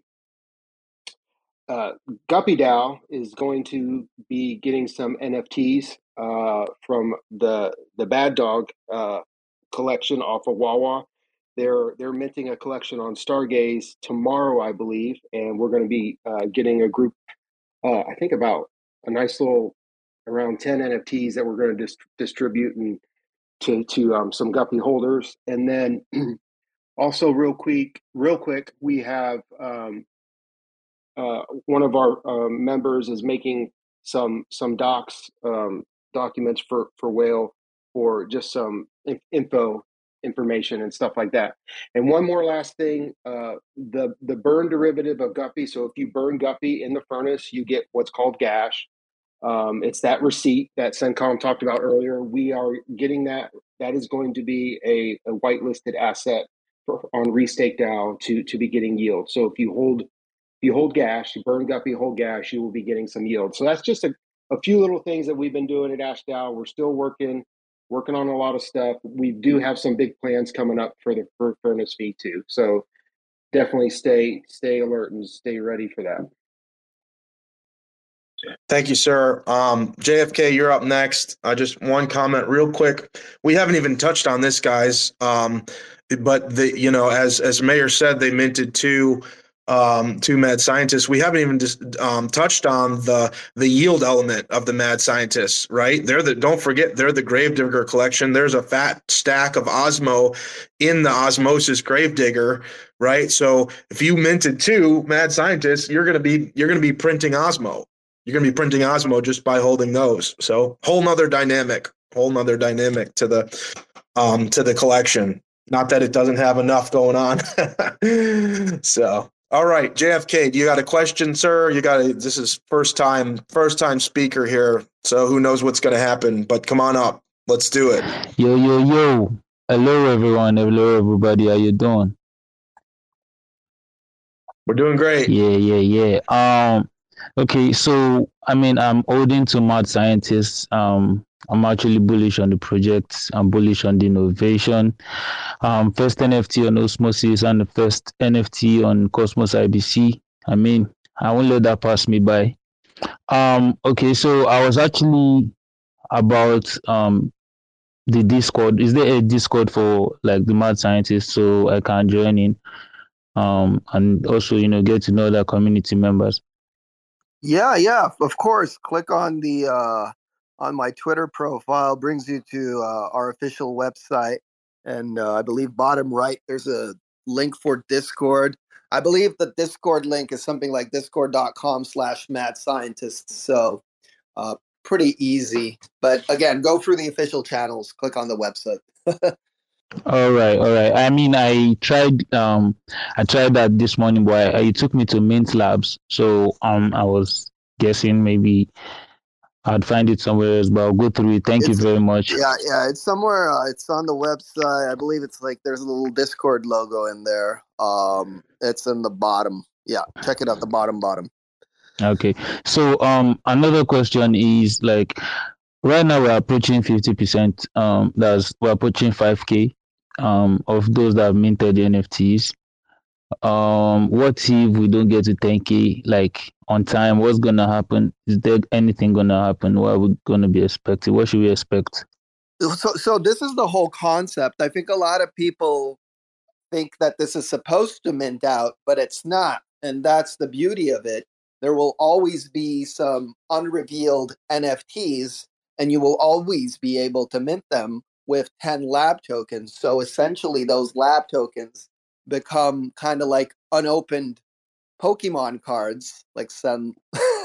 [SPEAKER 1] uh, Guppy DAO is going to be getting some N F Ts uh, from the the Bad Dog uh, collection off of Wawa. They're they're minting a collection on Stargaze tomorrow, I believe, and we're going to be uh, getting a group. Uh, I think about a nice little around ten N F Ts that we're going to dis- distribute and to to um, some Guppy holders, and then. Also, real quick, real quick, we have um, uh, one of our uh, members is making some some docs um, documents for for Whale for just some in- info information and stuff like that. And one more last thing, uh, the the burn derivative of Guppy. So if you burn Guppy in the furnace, you get what's called gash. Um, it's that receipt that CENTCOM talked about earlier. We are getting that. That is going to be a, a whitelisted asset for, on Restake DAO to to be getting yield. So if you hold if you hold gas, you burn Guppy, hold gas, you will be getting some yield. So that's just a, a few little things that we've been doing at Ash DAO. We're still working working on a lot of stuff. We do have some big plans coming up for the for furnace V two. So definitely stay stay alert and stay ready for that.
[SPEAKER 2] Thank you, sir. Um, J F K, you're up next. Uh, just one comment real quick. We haven't even touched on this, guys. Um, but the, you know, as, as Mayor said, they minted two, um, two Mad Scientists. We haven't even just, um, touched on the, the yield element of the Mad Scientists, right? They're the, don't forget, they're the Gravedigger collection. There's a fat stack of Osmo in the Osmosis Gravedigger, right? So if you minted two Mad Scientists, you're going to be, you're going to be printing Osmo. You're going to be printing Osmo just by holding those. So whole nother dynamic, whole nother dynamic to the um, to the collection. Not that it doesn't have enough going on. So, all right, J F K, do you got a question, sir? You got a, this is first time, first time speaker here. So who knows what's going to happen, but come on up. Let's do it.
[SPEAKER 7] Yo, yo, yo. Hello, everyone. Hello, everybody. How you doing?
[SPEAKER 2] We're doing great.
[SPEAKER 7] Yeah, yeah, yeah. Um, Okay, so I mean, I'm holding to Mad Scientists. Um, I'm actually bullish on the project. I'm bullish on the innovation. Um, first N F T on Osmosis and the first N F T on Cosmos I B C. I mean, I won't let that pass me by. Um, okay, so I was actually about um the Discord. Is there a Discord for like the Mad Scientists so I can join in? Um, and also, you know, get to know other community members.
[SPEAKER 5] Yeah, yeah, of course. Click on the uh, on my Twitter profile, brings you to uh, our official website, and uh, I believe bottom right there's a link for Discord. I believe the Discord link is something like discord dot com slash mad scientists. So uh, pretty easy. But again, go through the official channels. Click on the website.
[SPEAKER 7] All right, all right. I mean, I tried, um, I tried that this morning, but I, it took me to Mint Labs. So, um, I was guessing maybe I'd find it somewhere else, but I'll go through it. Thank
[SPEAKER 5] It's,
[SPEAKER 7] you very much.
[SPEAKER 5] Yeah, yeah, it's somewhere. Uh, it's on the website. I believe it's like there's a little Discord logo in there. Um, it's in the bottom. Yeah, check it out. The bottom, bottom.
[SPEAKER 7] Okay. So um, another question is like, right now we're approaching fifty percent. Um, that's we're approaching five K. Um, of those that have minted the N F Ts. Um, what if we don't get to ten K like on time? What's gonna happen? Is there anything gonna happen? What are we gonna be expecting? What should we expect?
[SPEAKER 5] So, so this is the whole concept. I think a lot of people think that this is supposed to mint out, but it's not, and that's the beauty of it. There will always be some unrevealed N F Ts, and you will always be able to mint them with ten lab tokens. So essentially, those lab tokens become kind of like unopened Pokemon cards, like Sen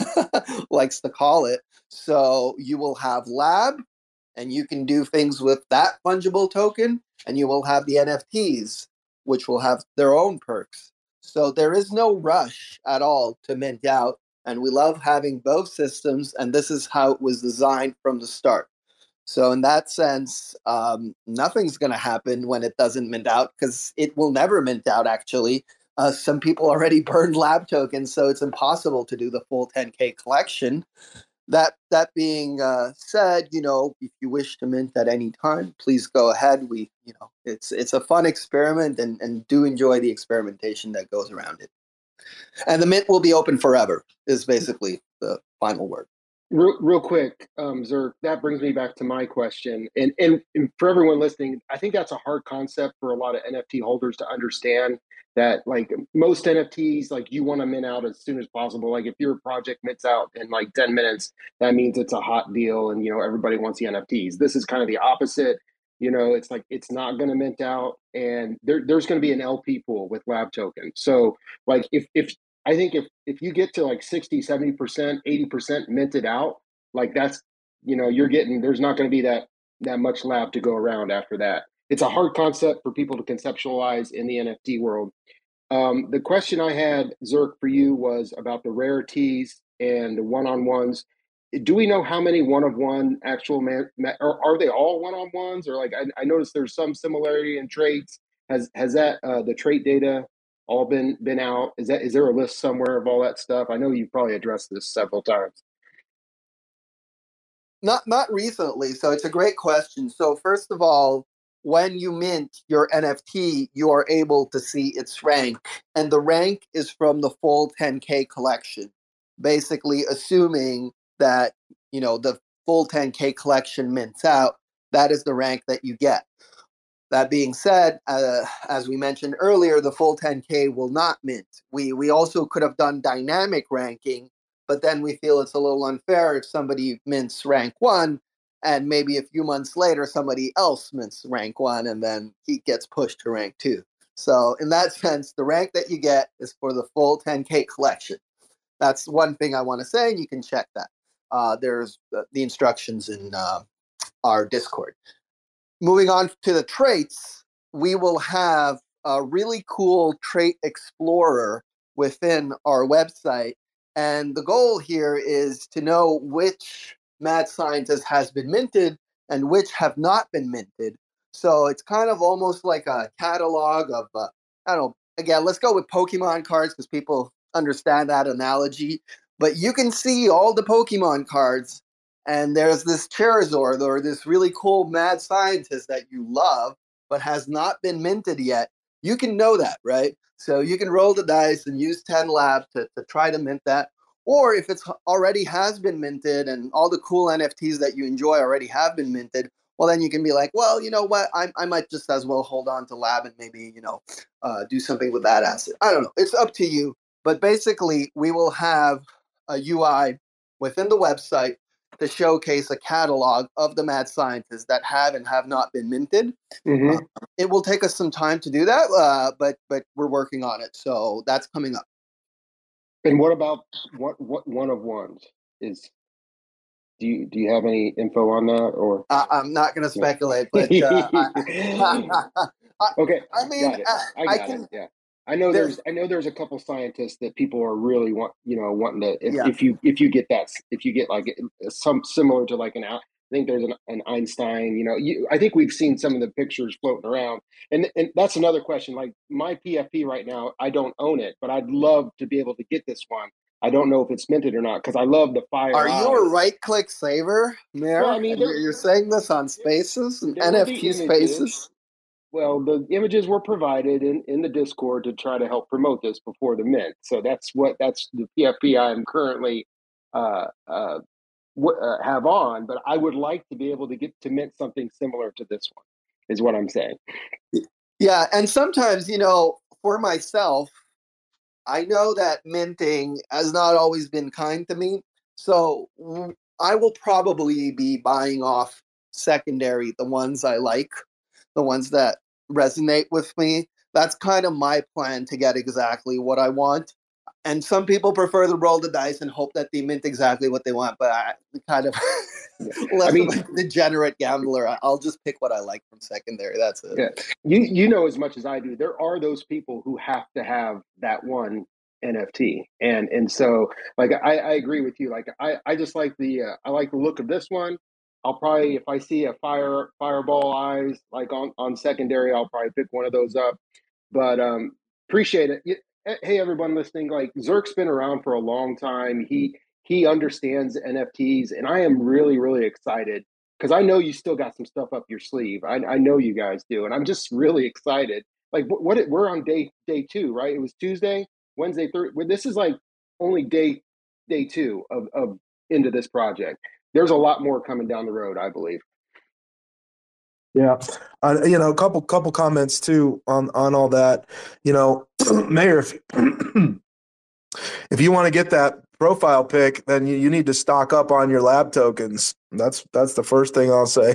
[SPEAKER 5] likes to call it. So you will have lab, and you can do things with that fungible token, and you will have the N F Ts, which will have their own perks. So there is no rush at all to mint out, and we love having both systems, and this is how it was designed from the start. So in that sense, um, nothing's going to happen when it doesn't mint out, because it will never mint out, actually. Uh, some people already burned lab tokens, so it's impossible to do the full ten K collection. That that being uh, said, you know, if you wish to mint at any time, please go ahead. We, you know, it's it's a fun experiment, and, and do enjoy the experimentation that goes around it. And the mint will be open forever, is basically the final word.
[SPEAKER 1] Real, real quick, um, Zerk, that brings me back to my question. And, and and for everyone listening, I think that's a hard concept for a lot of N F T holders to understand. That like most N F Ts, like you want to mint out as soon as possible. Like if your project mints out in like ten minutes, that means it's a hot deal, and you know everybody wants the N F Ts. This is kind of the opposite. You know, it's like it's not going to mint out, and there, there's going to be an L P pool with lab tokens. So like if if I think if if you get to like sixty, seventy percent, eighty percent minted out, like that's, you know, you're getting, there's not going to be that that much lab to go around after that. It's a hard concept for people to conceptualize in the N F T world. Um, the question I had, Zerk, for you was about the rarities and the one-on-ones. Do we know how many one-of-one actual, man, or are they all one-on-ones? Or like, I, I noticed there's some similarity in traits. Has has that, uh, the trait data all been been out? Is that, is there a list somewhere of all that stuff? I know you've probably addressed this several times.
[SPEAKER 5] Not not recently. So it's a great question. So first of all, when you mint your N F T, you are able to see its rank. And the rank is from the full ten K collection, basically assuming that, you know, the full ten K collection mints out. That is the rank that you get. That being said, uh, as we mentioned earlier, the full ten K will not mint. We, we also could have done dynamic ranking, but then we feel it's a little unfair if somebody mints rank one, and maybe a few months later, somebody else mints rank one, and then he gets pushed to rank two. So in that sense, the rank that you get is for the full ten K collection. That's one thing I want to say, and you can check that. Uh, there's the, the instructions in uh, our Discord. Moving on to the traits, we will have a really cool trait explorer within our website. And the goal here is to know which mad scientist has been minted and which have not been minted. So it's kind of almost like a catalog of, uh, I don't know, again, let's go with Pokemon cards because people understand that analogy. But you can see all the Pokemon cards, and there's this Charizard or this really cool mad scientist that you love but has not been minted yet. You can know that, right? So you can roll the dice and use ten lab to, to try to mint that. Or if it's already has been minted and all the cool N F Ts that you enjoy already have been minted, well, then you can be like, well, you know what? I, I might just as well hold on to lab and maybe, you know, uh, do something with that asset. I don't know. It's up to you. But basically, we will have a U I within the website to showcase a catalog of the mad scientists that have and have not been minted. Mm-hmm. Uh, it will take us some time to do that, uh, but but we're working on it. So that's coming up.
[SPEAKER 1] And what about what what one of ones is? Do you do you have any info on that? Or
[SPEAKER 5] uh, I'm not going to speculate, but uh, I, I,
[SPEAKER 1] okay.
[SPEAKER 5] I mean,
[SPEAKER 1] I,
[SPEAKER 5] I, I can.
[SPEAKER 1] It. Yeah. I know
[SPEAKER 5] There's-
[SPEAKER 1] there's I know there's a couple scientists that people are really want you know wanting to if,
[SPEAKER 5] Yeah.
[SPEAKER 1] if you if you get that if you get like some similar to like an I think there's an, an Einstein, you know, you, I think we've seen some of the pictures floating around, and and that's another question. Like my P F P right now, I don't own it, but I'd love to be able to get this one. I don't know if it's minted or not because I love the fire.
[SPEAKER 5] Are you a
[SPEAKER 1] eyes.
[SPEAKER 5] right-click saver, Mayor?
[SPEAKER 1] Well, I mean,
[SPEAKER 5] you're, you're saying this on Spaces and
[SPEAKER 1] there
[SPEAKER 5] N
[SPEAKER 1] will
[SPEAKER 5] F
[SPEAKER 1] be
[SPEAKER 5] T
[SPEAKER 1] images.
[SPEAKER 5] Spaces.
[SPEAKER 1] Well, the images were provided in, in the Discord to try to help promote this before the mint. So that's what that's the P F P I'm currently uh, uh, w- uh, have on. But I would like to be able to get to mint something similar to this one. Is what I'm saying.
[SPEAKER 5] Yeah, and sometimes you know, for myself, I know that minting has not always been kind to me. So I will probably be buying off secondary the ones I like, the ones that resonate with me. That's kind of my plan to get exactly what I want. And some people prefer to roll the dice and hope that they mint exactly what they want. But I kind of less
[SPEAKER 1] I mean,
[SPEAKER 5] of a degenerate gambler. I'll just pick what I like from secondary. That's it.
[SPEAKER 1] Yeah, you you know as much as I do. There are those people who have to have that one N F T, and and so like I, I agree with you. Like I, I just like the uh, I like the look of this one. I'll probably if I see a fire fireball eyes like on on secondary, I'll probably pick one of those up. But um, appreciate it. Hey, everyone listening, like Zerk's been around for a long time. He he understands N F Ts, and I am really really excited because I know you still got some stuff up your sleeve. I, I know you guys do, and I'm just really excited. Like what, what it, we're on day day two, right? It was Tuesday, Wednesday, Thursday. This is like only day day two of of into this project. There's a lot more coming down the road, I believe.
[SPEAKER 2] Yeah, uh, you know, a couple couple comments too on on all that. You know, Mayor, if, if you want to get that profile pic, then you, you need to stock up on your lab tokens. That's that's the first thing I'll say.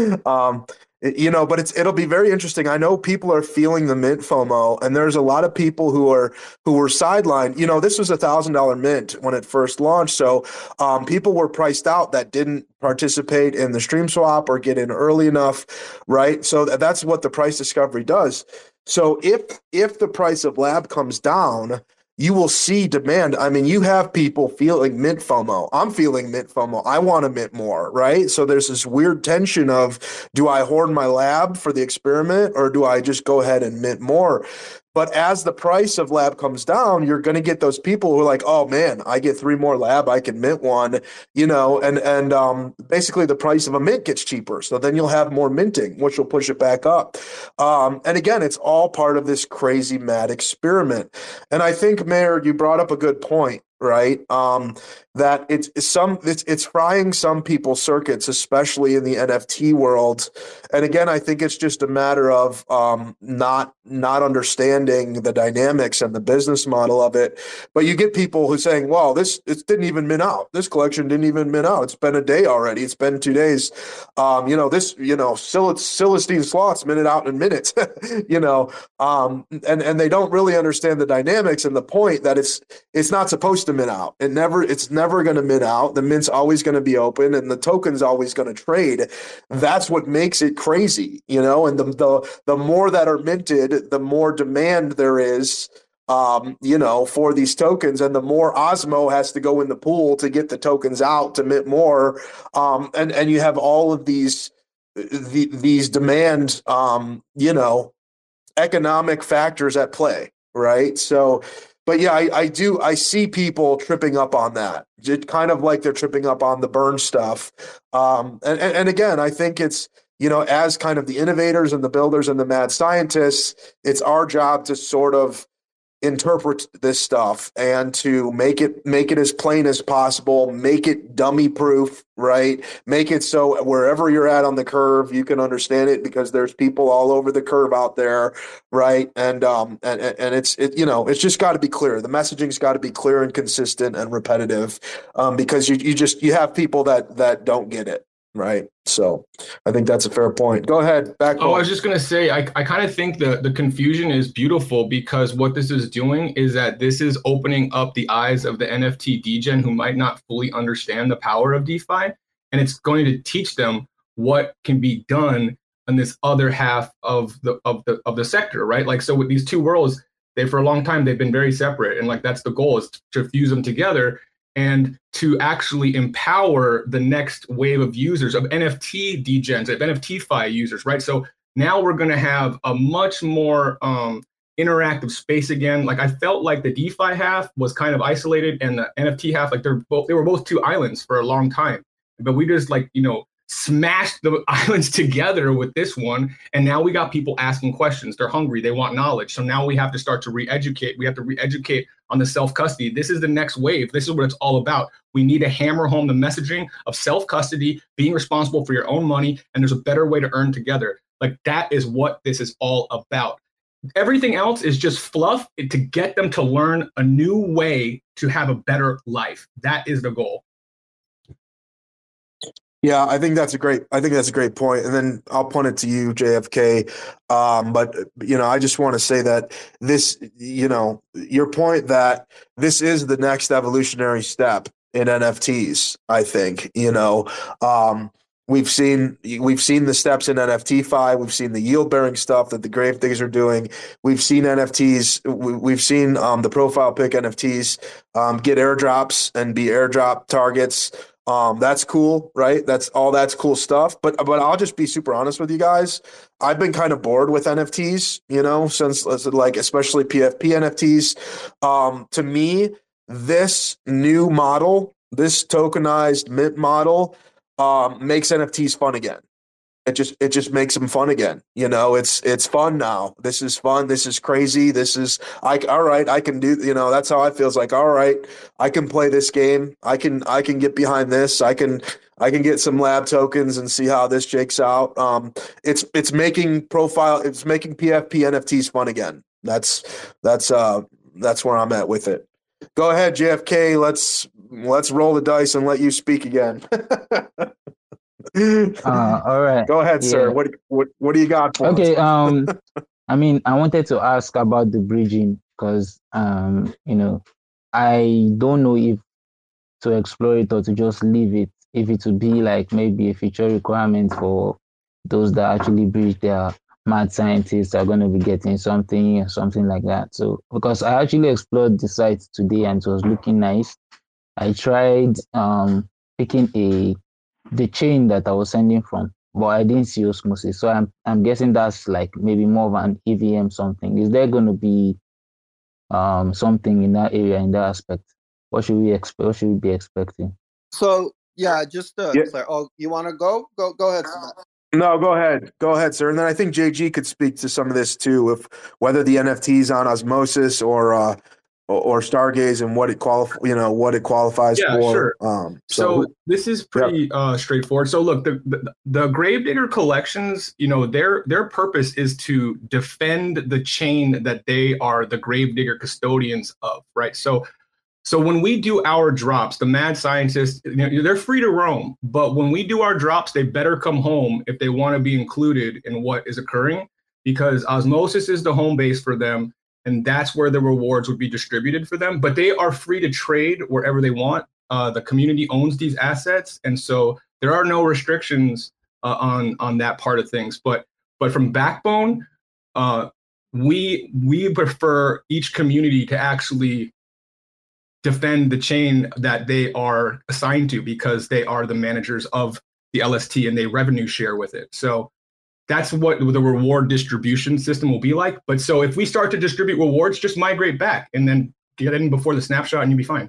[SPEAKER 2] um, it, you know, but it's it'll be very interesting. I know people are feeling the mint FOMO, and there's a lot of people who are who were sidelined. You know, this was a thousand dollar mint when it first launched, so um, people were priced out that didn't participate in the stream swap or get in early enough, right? So that's what the price discovery does. So if if the price of lab comes down, you will see demand. I mean, you have people feeling mint FOMO. I'm feeling mint FOMO. I want to mint more, right? So there's this weird tension of, do I hoard my lab for the experiment or do I just go ahead and mint more? But as the price of lab comes down, you're going to get those people who are like, oh man, I get three more lab, I can mint one, you know, and, and um, basically the price of a mint gets cheaper. So then you'll have more minting, which will push it back up. Um, and again, it's all part of this crazy mad experiment. And I think, Mayor, you brought up a good point, right? Um, that it's some it's it's frying some people's circuits, especially in the N F T world. And again, I think it's just a matter of um, not not understanding the dynamics and the business model of it. But you get people who are saying, "Well, this it didn't even mint out. This collection didn't even mint out. It's been a day already. It's been two days. Um, you know this. You know, Sil- Celestine slots minted out in minutes. you know, um, and and they don't really understand the dynamics and the point that it's it's not supposed to mint out. It never. It's never going to mint out. The mint's always going to be open, and the token's always going to trade. That's what makes it crazy, you know. And the the the more that are minted, the more demand there is, um, you know, for these tokens, and the more Osmo has to go in the pool to get the tokens out to mint more. Um, and and you have all of these the, these demand, um, you know, economic factors at play, right? So. But yeah, I, I do. I see people tripping up on that. It kind of like they're tripping up on the burn stuff. Um, and, and, and again, I think it's, you know, as kind of the innovators and the builders and the mad scientists, it's our job to sort of interpret this stuff and to make it make it as plain as possible, make it dummy proof, right? Make it so wherever you're at on the curve, you can understand it because there's people all over the curve out there, right? And um and and it's it you know it's just got to be clear. The messaging's got to be clear and consistent and repetitive, um, because you you just you have people that that don't get it. Right. So I think that's a fair point. Go ahead. Back.
[SPEAKER 6] Oh, I was just going to say, I, I kind of think the, the confusion is beautiful because what this is doing is that this is opening up the eyes of the N F T degen who might not fully understand the power of DeFi. And it's going to teach them what can be done in this other half of the of the of the sector, right? Like, so with these two worlds, they for a long time they've been very separate, and like that's the goal, is to fuse them together and to actually empower the next wave of users, of N F T degens, of N F T Fi users, right? So now we're going to have a much more um, interactive space again. Like I felt like the DeFi half was kind of isolated, and the N F T half, like they're both, they were both two islands for a long time. But we just like, you know, smashed the islands together with this one. And now we got people asking questions. They're hungry. They want knowledge. So now we have to start to re-educate. We have to re-educate on the self-custody. This is the next wave. This is what it's all about. We need to hammer home the messaging of self-custody, being responsible for your own money, and there's a better way to earn together. Like that is what this is all about. Everything else is just fluff to get them to learn a new way to have a better life. That is the goal.
[SPEAKER 2] Yeah, I think that's a great. I think that's a great point. And then I'll point it to you, J F K. Um, but you know, I just want to say that this, you know, your point that this is the next evolutionary step in N F Ts. I think you know. Um, We've seen we've seen the steps in N F T Fi. We've seen the yield bearing stuff that the Gravediggers are doing. We've seen N F Ts. We've seen um, the profile pick N F Ts um, get airdrops and be airdrop targets. Um, that's cool, right? That's all that's cool stuff. But but I'll just be super honest with you guys. I've been kind of bored with N F Ts, you know, since like especially P F P N F Ts. Um, to me, this new model, this tokenized mint model, um, makes N F Ts fun again. It just it just makes them fun again. You know, it's it's fun now. This is fun. This is crazy. This is I all right. I can do. You know, that's how I feel. It's like all right. I can play this game. I can I can get behind this. I can I can get some lab tokens and see how this shakes out. Um, it's it's making profile. It's making P F P N F Ts fun again. That's that's uh that's where I'm at with it. Go ahead, J F K. Let's let's roll the dice and let you speak again.
[SPEAKER 7] Uh, all right.
[SPEAKER 2] Go ahead,
[SPEAKER 7] Yeah.
[SPEAKER 2] sir. What what what do you got for
[SPEAKER 7] Okay.
[SPEAKER 2] us?
[SPEAKER 7] Um, I mean, I wanted to ask about the bridging because, um, you know, I don't know if to explore it or to just leave it. If it would be like maybe a feature requirement for those that actually bridge their mad scientists are going to be getting something or something like that. So because I actually explored the site today and it was looking nice. I tried um picking a the chain that I was sending from, but I didn't see osmosis. So I'm I'm guessing that's like maybe more of an E V M something. Is there going to be um something in that area in that aspect? What should we expect? What should we be expecting?
[SPEAKER 5] So yeah, just to
[SPEAKER 2] Yeah.
[SPEAKER 5] clear. Oh, you want to go? Go go ahead. Samantha.
[SPEAKER 2] No, go ahead. Go ahead, sir. And then I think J G could speak to some of this too, if whether the N F Ts on osmosis or uh, or, or Stargaze and what it qualif- you know, what it qualifies
[SPEAKER 6] Yeah,
[SPEAKER 2] for.
[SPEAKER 6] sure.
[SPEAKER 2] Um,
[SPEAKER 6] So,
[SPEAKER 2] so,
[SPEAKER 6] this is pretty uh, straightforward. So look, the, the the Gravedigger collections, you know, their their purpose is to defend the chain that they are the Gravedigger custodians of, right? So so when we do our drops, the mad scientists, you know, they're free to roam, but when we do our drops, they better come home if they want to be included in what is occurring, because osmosis is the home base for them. And that's where the rewards would be distributed for them. But they are free to trade wherever they want. Uh, the community owns these assets, and so there are no restrictions uh, on on that part of things. But but from Backbone, uh, we we prefer each community to actually defend the chain that they are assigned to, because they are the managers of the L S T and they revenue share with it. So that's what the reward distribution system will be like. But so if we start to distribute rewards, just migrate back and then get in before the snapshot and you'll be fine.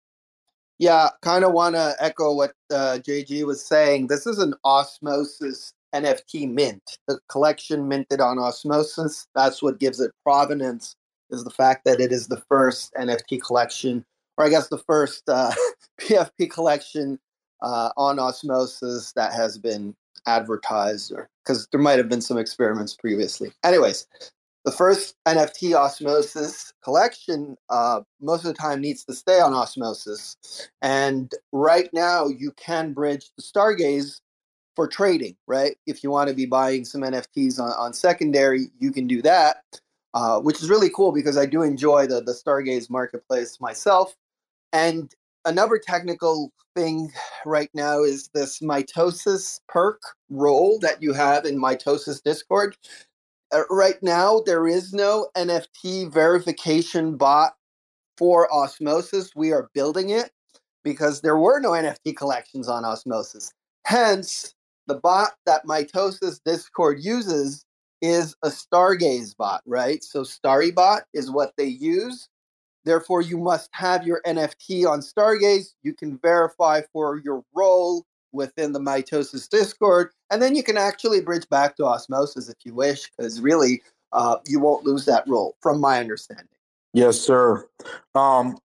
[SPEAKER 5] Yeah, kind of want to echo what uh, J G was saying. This is an osmosis N F T mint. The collection minted on osmosis. That's what gives it provenance, is the fact that it is the first N F T collection, or I guess the first uh, P F P collection uh, on osmosis that has been advertised, or because there might have been some experiments previously. Anyways, the first N F T osmosis collection uh, most of the time needs to stay on osmosis. And right now you can bridge the Stargaze for trading, right? If you want to be buying some N F Ts on, on secondary, you can do that, uh, which is really cool because I do enjoy the, the Stargaze marketplace myself. And another technical thing right now is this mitosis perk role that you have in mitosis Discord. uh, right now there is no N F T verification bot for Osmosis. We are building it because there were no N F T collections on Osmosis. Hence, the bot that Mitosis Discord uses is a Stargaze bot, right? So Starrybot is what they use. Therefore, you must have your N F T on Stargaze. You can verify for your role within the Mitosis Discord, and then you can actually bridge back to Osmosis if you wish, because really, uh, you won't lose that role, from my understanding.
[SPEAKER 2] Yes, sir. Um,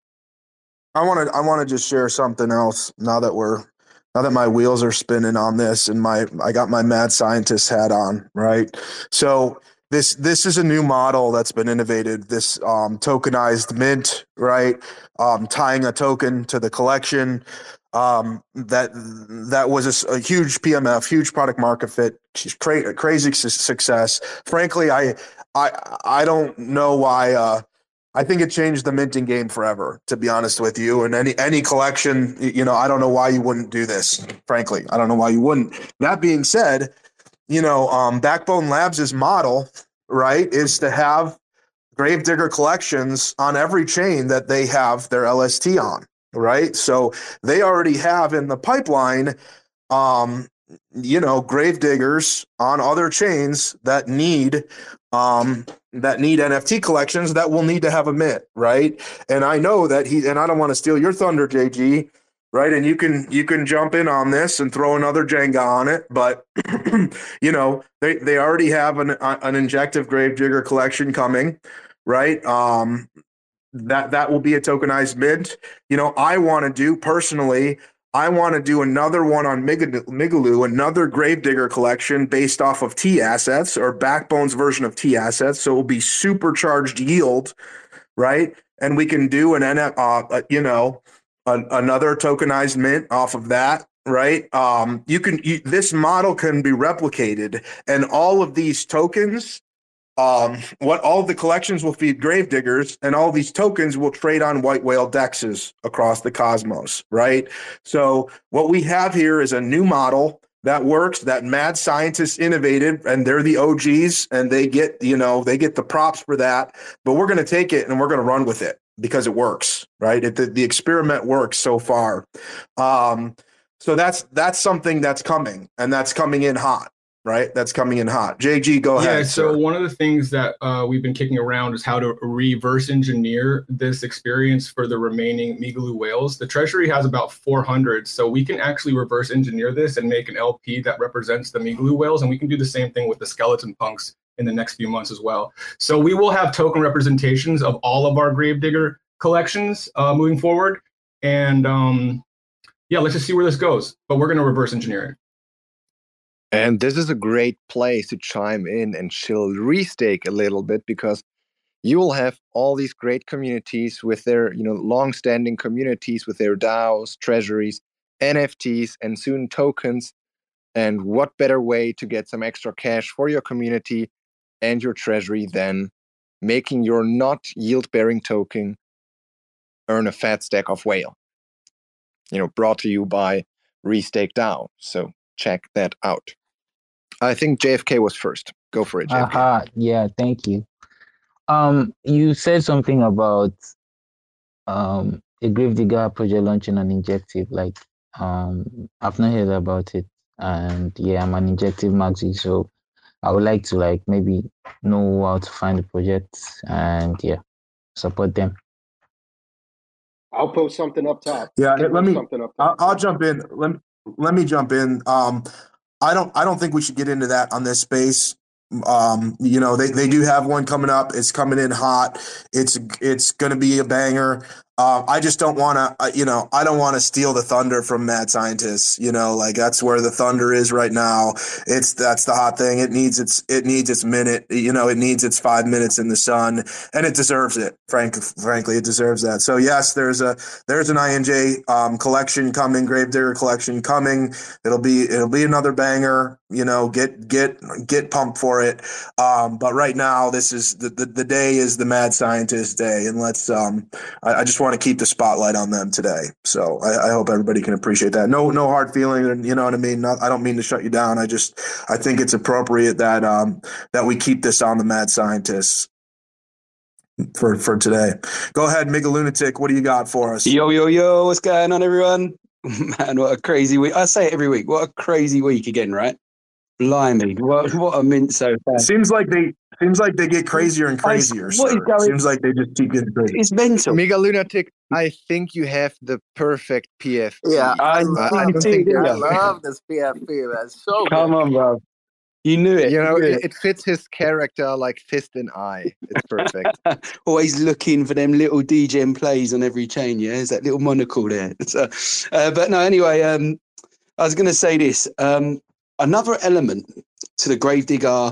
[SPEAKER 2] I want to I want to just share something else now that we're now that my wheels are spinning on this and my I got my mad scientist hat on, right? So this this is a new model that's been innovated. This um, tokenized mint, right? Um, tying a token to the collection. Um, that that was a, a huge P M F, huge product market fit, cra- crazy su- success. Frankly, I I I don't know why. Uh, I think it changed the minting game forever, to be honest with you. And any any collection, you know, I don't know why you wouldn't do this. Frankly, I don't know why you wouldn't. That being said, you know, um, Backbone Labs' model, right, is to have Gravedigger collections on every chain that they have their L S T on, right? So they already have in the pipeline, um, you know, Gravediggers on other chains that need um, that need N F T collections that will need to have a mint, right? And I know that he and I don't want to steal your thunder, J G, right? And you can you can jump in on this and throw another Jenga on it, but you know, they they already have an an injective Gravedigger collection coming, right? Um, that that will be a tokenized mint. You know, I want to do personally. I want to do another one on Migaloo, another Gravedigger collection based off of T assets or Backbone's version of T assets. So it will be supercharged yield, right? And we can do an uh, you know an, another tokenized mint off of that, right? Um, you can you, this model can be replicated, and all of these tokens. Um, what all the collections will feed Gravediggers, and all these tokens will trade on white whale dexes across the cosmos, right? So what we have here is a new model that works, that mad scientists innovated, and they're the O Gs, and they get, you know, they get the props for that. But we're going to take it and we're going to run with it because it works, right? It, the, the experiment works so far. Um, so that's that's something that's coming, and that's coming in hot. Right, that's coming in hot. J G, go
[SPEAKER 6] yeah,
[SPEAKER 2] ahead.
[SPEAKER 6] Yeah, so
[SPEAKER 2] sir.
[SPEAKER 6] One of the things that uh, we've been kicking around is how to reverse engineer this experience for the remaining Migaloo whales. The Treasury has about four hundred, so we can actually reverse engineer this and make an L P that represents the Migaloo whales, and we can do the same thing with the skeleton punks in the next few months as well. So we will have token representations of all of our Gravedigger collections uh, moving forward, and um, yeah, let's just see where this goes. But we're going to reverse engineer it.
[SPEAKER 3] And this is a great place to chime in and chill Restake a little bit, because you will have all these great communities with their, you know, long-standing communities with their DAOs, treasuries, N F Ts, and soon tokens. And what better way to get some extra cash for your community and your treasury than making your not yield-bearing token earn a fat stack of whale? You know, brought to you by Restake DAO. So check that out. I think J F K was first. Go for it, J F K.
[SPEAKER 7] Aha, yeah, thank you. Um, you said something about um a Gravedigger project launching an injective. Like, um, I've not heard about it, and yeah, I'm an injective maxi, so I would like to like maybe know how to find the project and yeah, support them.
[SPEAKER 1] I'll post something up top.
[SPEAKER 2] Yeah,
[SPEAKER 1] I'll
[SPEAKER 2] let me.
[SPEAKER 1] Something up
[SPEAKER 2] I'll,
[SPEAKER 1] top.
[SPEAKER 2] I'll jump in. Let let me jump in. Um, I don't. I don't think we should get into that on this space. Um, you know, they, they do have one coming up. It's coming in hot. It's it's going to be a banger. Uh, I just don't want to, uh, you know, I don't want to steal the thunder from mad scientists. You know, like that's where the thunder is right now. It's that's the hot thing. It needs its it needs its minute. You know, it needs its five minutes in the sun, and it deserves it. Frank, frankly, it deserves that. So yes, there's a there's an I N J um, collection coming, Gravedigger collection coming. It'll be it'll be another banger. You know, get get get pumped for it. Um, but right now, this is the, the the day is the mad scientist day, and let's um, I, I just want want to keep the spotlight on them today. So I, I hope everybody can appreciate that. No, no hard feeling, and you know what I mean. Not, I don't mean to shut you down. I just I think it's appropriate that um, that we keep this on the Mad Scientists for for today. Go ahead, Mega Lunatic. What do you got for us?
[SPEAKER 8] Yo, yo, yo! What's going on, everyone? Man, what a crazy week! I say it every week. What a crazy week again, right? Blimey, what what a mint so far.
[SPEAKER 2] Seems like they seems like they get crazier and crazier.
[SPEAKER 8] What is going-
[SPEAKER 2] Seems like they just keep getting crazy.
[SPEAKER 8] It's mental.
[SPEAKER 3] Mega Lunatic, I think you have the perfect P F P.
[SPEAKER 5] Yeah, I,
[SPEAKER 8] I
[SPEAKER 5] love,
[SPEAKER 3] I
[SPEAKER 8] do,
[SPEAKER 3] think
[SPEAKER 5] I
[SPEAKER 8] yeah.
[SPEAKER 5] love this P F P, man. So
[SPEAKER 8] Come
[SPEAKER 5] good.
[SPEAKER 8] on, bro. You knew it.
[SPEAKER 3] You know,
[SPEAKER 8] knew
[SPEAKER 3] it, it fits his character like fist in eye. It's perfect.
[SPEAKER 8] Always looking for them little D J M plays on every chain. Yeah, there's that little monocle there. So, uh, but no, anyway, um, I was going to say this. Um, another element to the Gravedigger uh,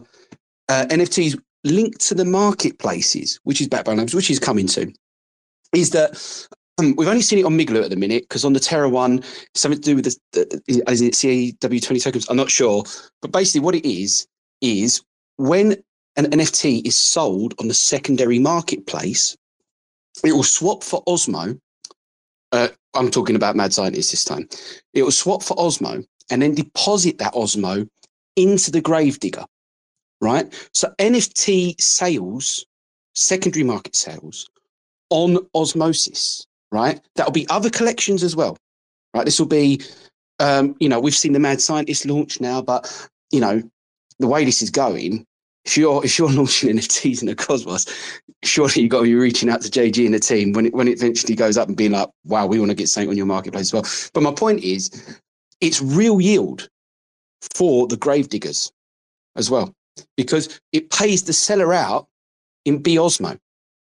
[SPEAKER 8] N F Ts linked to the marketplaces, which is Backbone Labs, which is coming soon, is that um, we've only seen it on Migloo at the minute, because on the Terra one, something to do with the, the is it C A W twenty tokens? I'm not sure. But basically what it is, is when an N F T is sold on the secondary marketplace, it will swap for Osmo. Uh, I'm talking about Mad Scientist this time. It will swap for Osmo and then deposit that Osmo into the Gravedigger, right? So N F T sales, secondary market sales on Osmosis, right? That'll be other collections as well, right? This will be, um, you know, we've seen the Mad Scientist launch now, but, you know, the way this is going, if you're if you're launching N F Ts in the Cosmos, surely you've got to be reaching out to J G and the team when it, when it eventually goes up and being like, wow, we want to get something on your marketplace as well. But my point is, it's real yield for the Gravediggers as well, because it pays the seller out in B Osmo,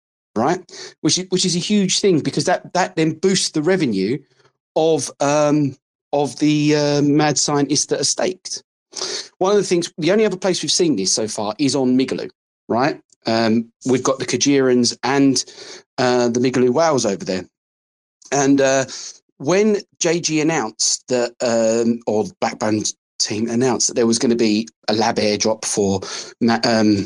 [SPEAKER 8] right? Which is which is a huge thing, because that that then boosts the revenue of um of the uh, Mad Scientists that are staked. One of the things, the only other place we've seen this so far is on Migaloo, right? Um, we've got the Kajirans and uh, the Migaloo Whales over there. And uh, when J G announced that, um, or Backbone team announced that there was going to be a lab airdrop for um,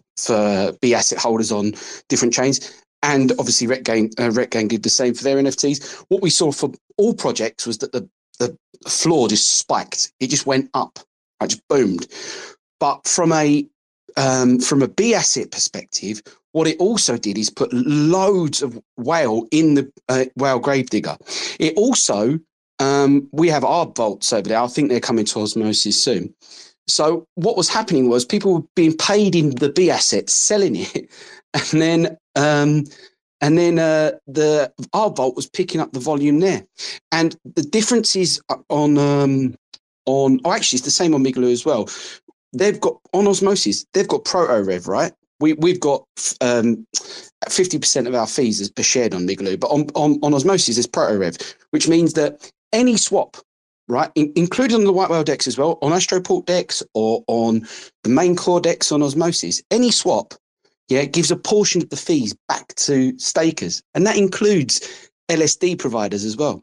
[SPEAKER 8] for B asset holders on different chains, and obviously Retgang, uh, Retgang did the same for their N F Ts, what we saw for all projects was that the, the floor just spiked. It just went up. I just boomed. But from a um, from a B asset perspective, what it also did is put loads of whale in the uh, whale Gravedigger. It also, um, we have our vaults over there. I think they're coming to Osmosis soon. So what was happening was people were being paid in the B assets, selling it, and then um, and then uh, the our vault was picking up the volume there. And the difference is on. Um, On, oh, actually, it's the same on Migaloo as well. They've got, on Osmosis, they've got Proto Rev, right? We, we've got um, fifty percent of our fees are shared on Migaloo, but on, on, on Osmosis, there's Proto Rev, which means that any swap, right, in, included on the White Whale decks as well, on Astroport decks or on the main core decks on Osmosis, any swap, yeah, gives a portion of the fees back to stakers. And that includes L S D providers as well.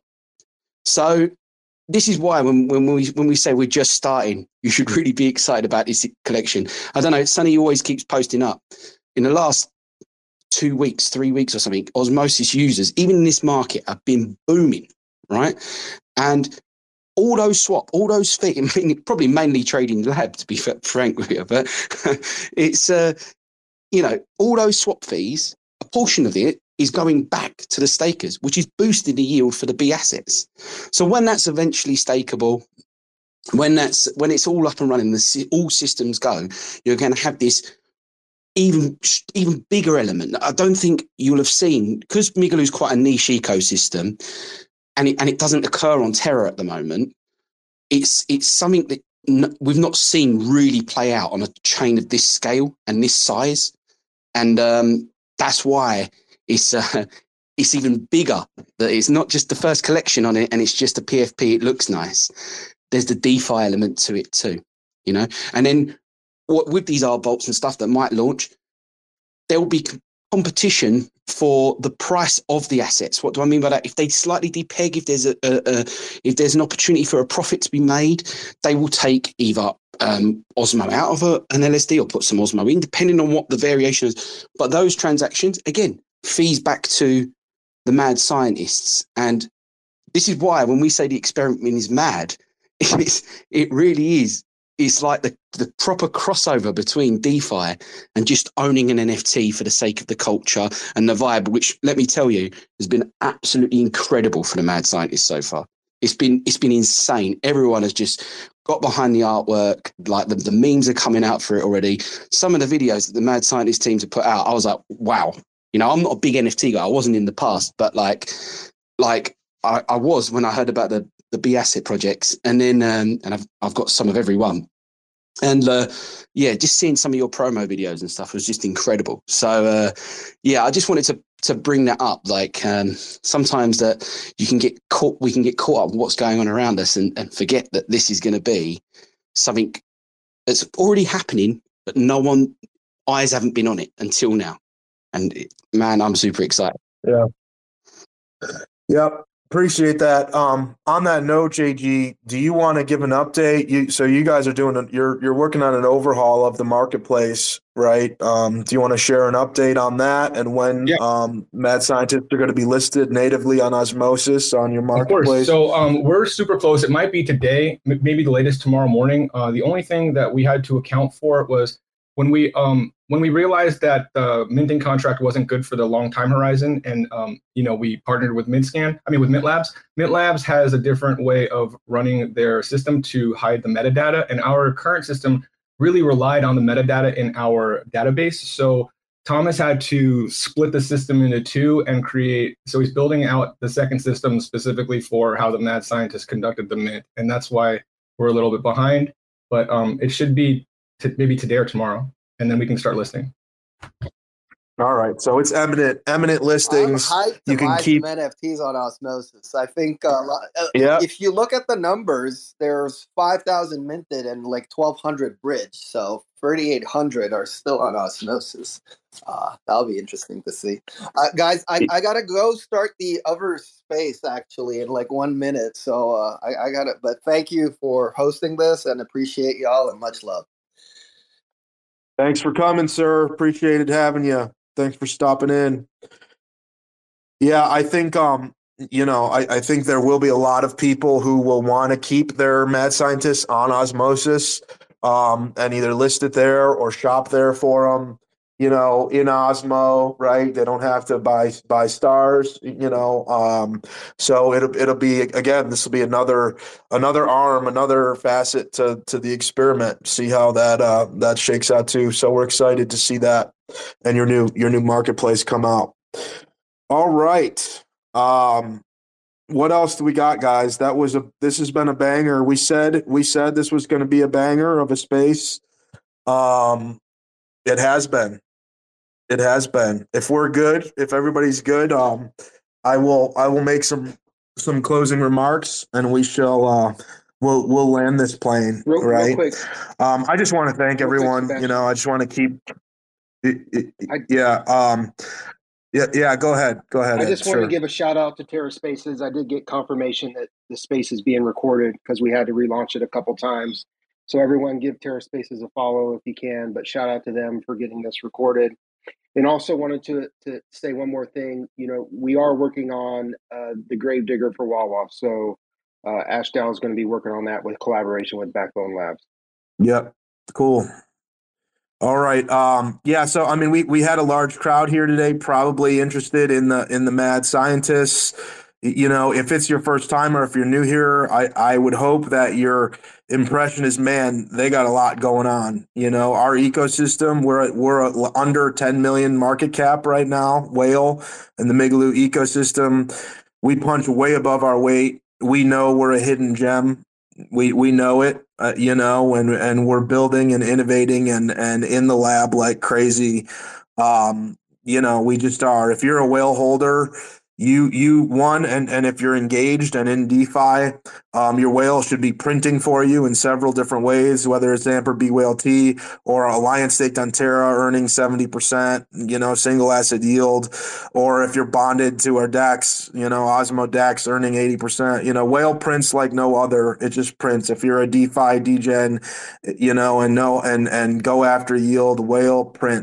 [SPEAKER 8] So, this is why when, when we when we say we're just starting, you should really be excited about this collection. I don't know, Sonny always keeps posting up. In the last two weeks, three weeks or something, Osmosis users, even in this market, have been booming, right? And all those swap, all those fees, probably mainly Trading Lab, to be frank with you, but it's, uh, you know, all those swap fees, a portion of it, is going back to the stakers, which is boosting the yield for the B assets. So when that's eventually stakeable, when that's when it's all up and running, the all systems go, you're going to have this even even bigger element. I don't think you'll have seen, because Migaloo's quite a niche ecosystem, and it and it doesn't occur on Terra at the moment. It's it's something that n- we've not seen really play out on a chain of this scale and this size, and um, that's why. It's uh, it's even bigger. That it's not just the first collection on it, and it's just a P F P. It looks nice. There's the DeFi element to it too, you know. And then what with these R vaults and stuff that might launch, there will be competition for the price of the assets. What do I mean by that? If they slightly depeg, if there's a, a, a if there's an opportunity for a profit to be made, they will take either um, Osmo out of a, an L S D or put some Osmo in, depending on what the variation is. But those transactions, again, fees back to the mad scientists. And this is why when we say the experiment is mad, it's, it really is. It's like the, the proper crossover between DeFi and just owning an N F T for the sake of the culture and the vibe, which, let me tell you, has been absolutely incredible for the mad scientists so far. It's been it's been insane. Everyone has just got behind the artwork. Like the, the memes are coming out for it already. Some of the videos that the mad scientist teams have put out, I was like, wow. You know, I'm not a big N F T guy. I wasn't in the past, but like, like I, I was when I heard about the the B Asset projects, and then um, and I've I've got some of every one. And uh, yeah, just seeing some of your promo videos and stuff was just incredible. So uh, yeah, I just wanted to to bring that up. Like um, sometimes that you can get caught, we can get caught up with what's going on around us and, and forget that this is going to be something that's already happening, but no one eyes haven't been on it until now. And man, I'm super excited.
[SPEAKER 2] Yeah. Yep. Appreciate that. Um, on that note, J G, do you want to give an update? You, so you guys are doing, a, you're you're working on an overhaul of the marketplace, right? Um, do you want to share an update on that and when
[SPEAKER 6] Yeah.
[SPEAKER 2] um, Mad Scientists are going to be listed natively on Osmosis on your marketplace?
[SPEAKER 6] Of course. So um, we're super close. It might be today, m- maybe the latest tomorrow morning. Uh, the only thing that we had to account for was when we um, when we realized that the minting contract wasn't good for the long time horizon, and um, you know, we partnered with MintScan. I mean, with Mint Labs. Mint Labs has a different way of running their system to hide the metadata, and our current system really relied on the metadata in our database. So Thomas had to split the system into two and create. So he's building out the second system specifically for how the mad scientists conducted the mint, and that's why we're a little bit behind. But um, it should be t- maybe today or tomorrow, and then we can start listing.
[SPEAKER 2] All right, so it's eminent, eminent listings.
[SPEAKER 5] I'm hyped to
[SPEAKER 2] You can
[SPEAKER 5] buy
[SPEAKER 2] keep.
[SPEAKER 5] some N F Ts on Osmosis. I think uh, lo- uh,
[SPEAKER 2] Yeah.
[SPEAKER 5] if you look at the numbers, there's five thousand minted and like twelve hundred bridged. So thirty-eight hundred are still on Osmosis. Uh, that'll be interesting to see. Uh, guys, I, I got to go start the other space actually in like one minute. So uh, I, I got it. But thank you for hosting this and appreciate y'all and much love.
[SPEAKER 2] Thanks for coming, sir. Appreciated having you. Thanks for stopping in. Yeah, I think um, you know, I, I think there will be a lot of people who will want to keep their mad scientists on Osmosis, um, and either list it there or shop there for them. You know, in Osmo, right? They don't have to buy buy stars. You know, um, so it'll it'll be again. This will be another another arm, another facet to to the experiment. See how that uh, that shakes out too. So we're excited to see that and your new your new marketplace come out. All right. Um, what else do we got, guys? That was a this has been a banger. We said we said this was going to be a banger of a space. Um, it has been. It has been. If we're good, if everybody's good, um, I will I will make some some closing remarks, and we shall uh, we'll we'll land this plane.
[SPEAKER 1] Real,
[SPEAKER 2] right.
[SPEAKER 1] real quick.
[SPEAKER 2] Um, I just want to thank
[SPEAKER 1] Real quick,
[SPEAKER 2] everyone.
[SPEAKER 1] Sebastian.
[SPEAKER 2] You know, I just want to keep. It, it,
[SPEAKER 1] I-
[SPEAKER 2] yeah. Um, yeah. Yeah. Go ahead. Go ahead.
[SPEAKER 1] I
[SPEAKER 2] Ed,
[SPEAKER 1] just want
[SPEAKER 2] sure.
[SPEAKER 1] to give a shout out to Terra Spaces. I did get confirmation that the space is being recorded because we had to relaunch it a couple times. So everyone give Terra Spaces a follow if you can, but shout out to them for getting this recorded. And also wanted to to say one more thing. You know, we are working on uh, the Gravedigger for Wawa. So uh, Ash Dow is going to be working on that with collaboration with Backbone Labs.
[SPEAKER 2] Yep. Cool. All right. Um, yeah. So, I mean, we, we had a large crowd here today, probably interested in the, in the mad scientists. You know, if it's your first time or if you're new here, I, I would hope that your impression is, man, they got a lot going on. You know, our ecosystem, we're at, we're at under ten million market cap right now, whale and the Migaloo ecosystem. We punch way above our weight. We know we're a hidden gem. We we know it, uh, you know, and and we're building and innovating and and in the lab like crazy. Um, you know, we just are. If you're a whale holder, you you one and and if you're engaged and in DeFi, um, your whale should be printing for you in several different ways, whether it's Amper B Whale T or Alliance staked on Terra earning seventy percent, you know, single asset yield, or if you're bonded to our DEX, you know, Osmo DEX earning eighty percent, you know, whale prints like no other. It just prints. If you're a DeFi degen, you know, and no and and go after yield, whale prints.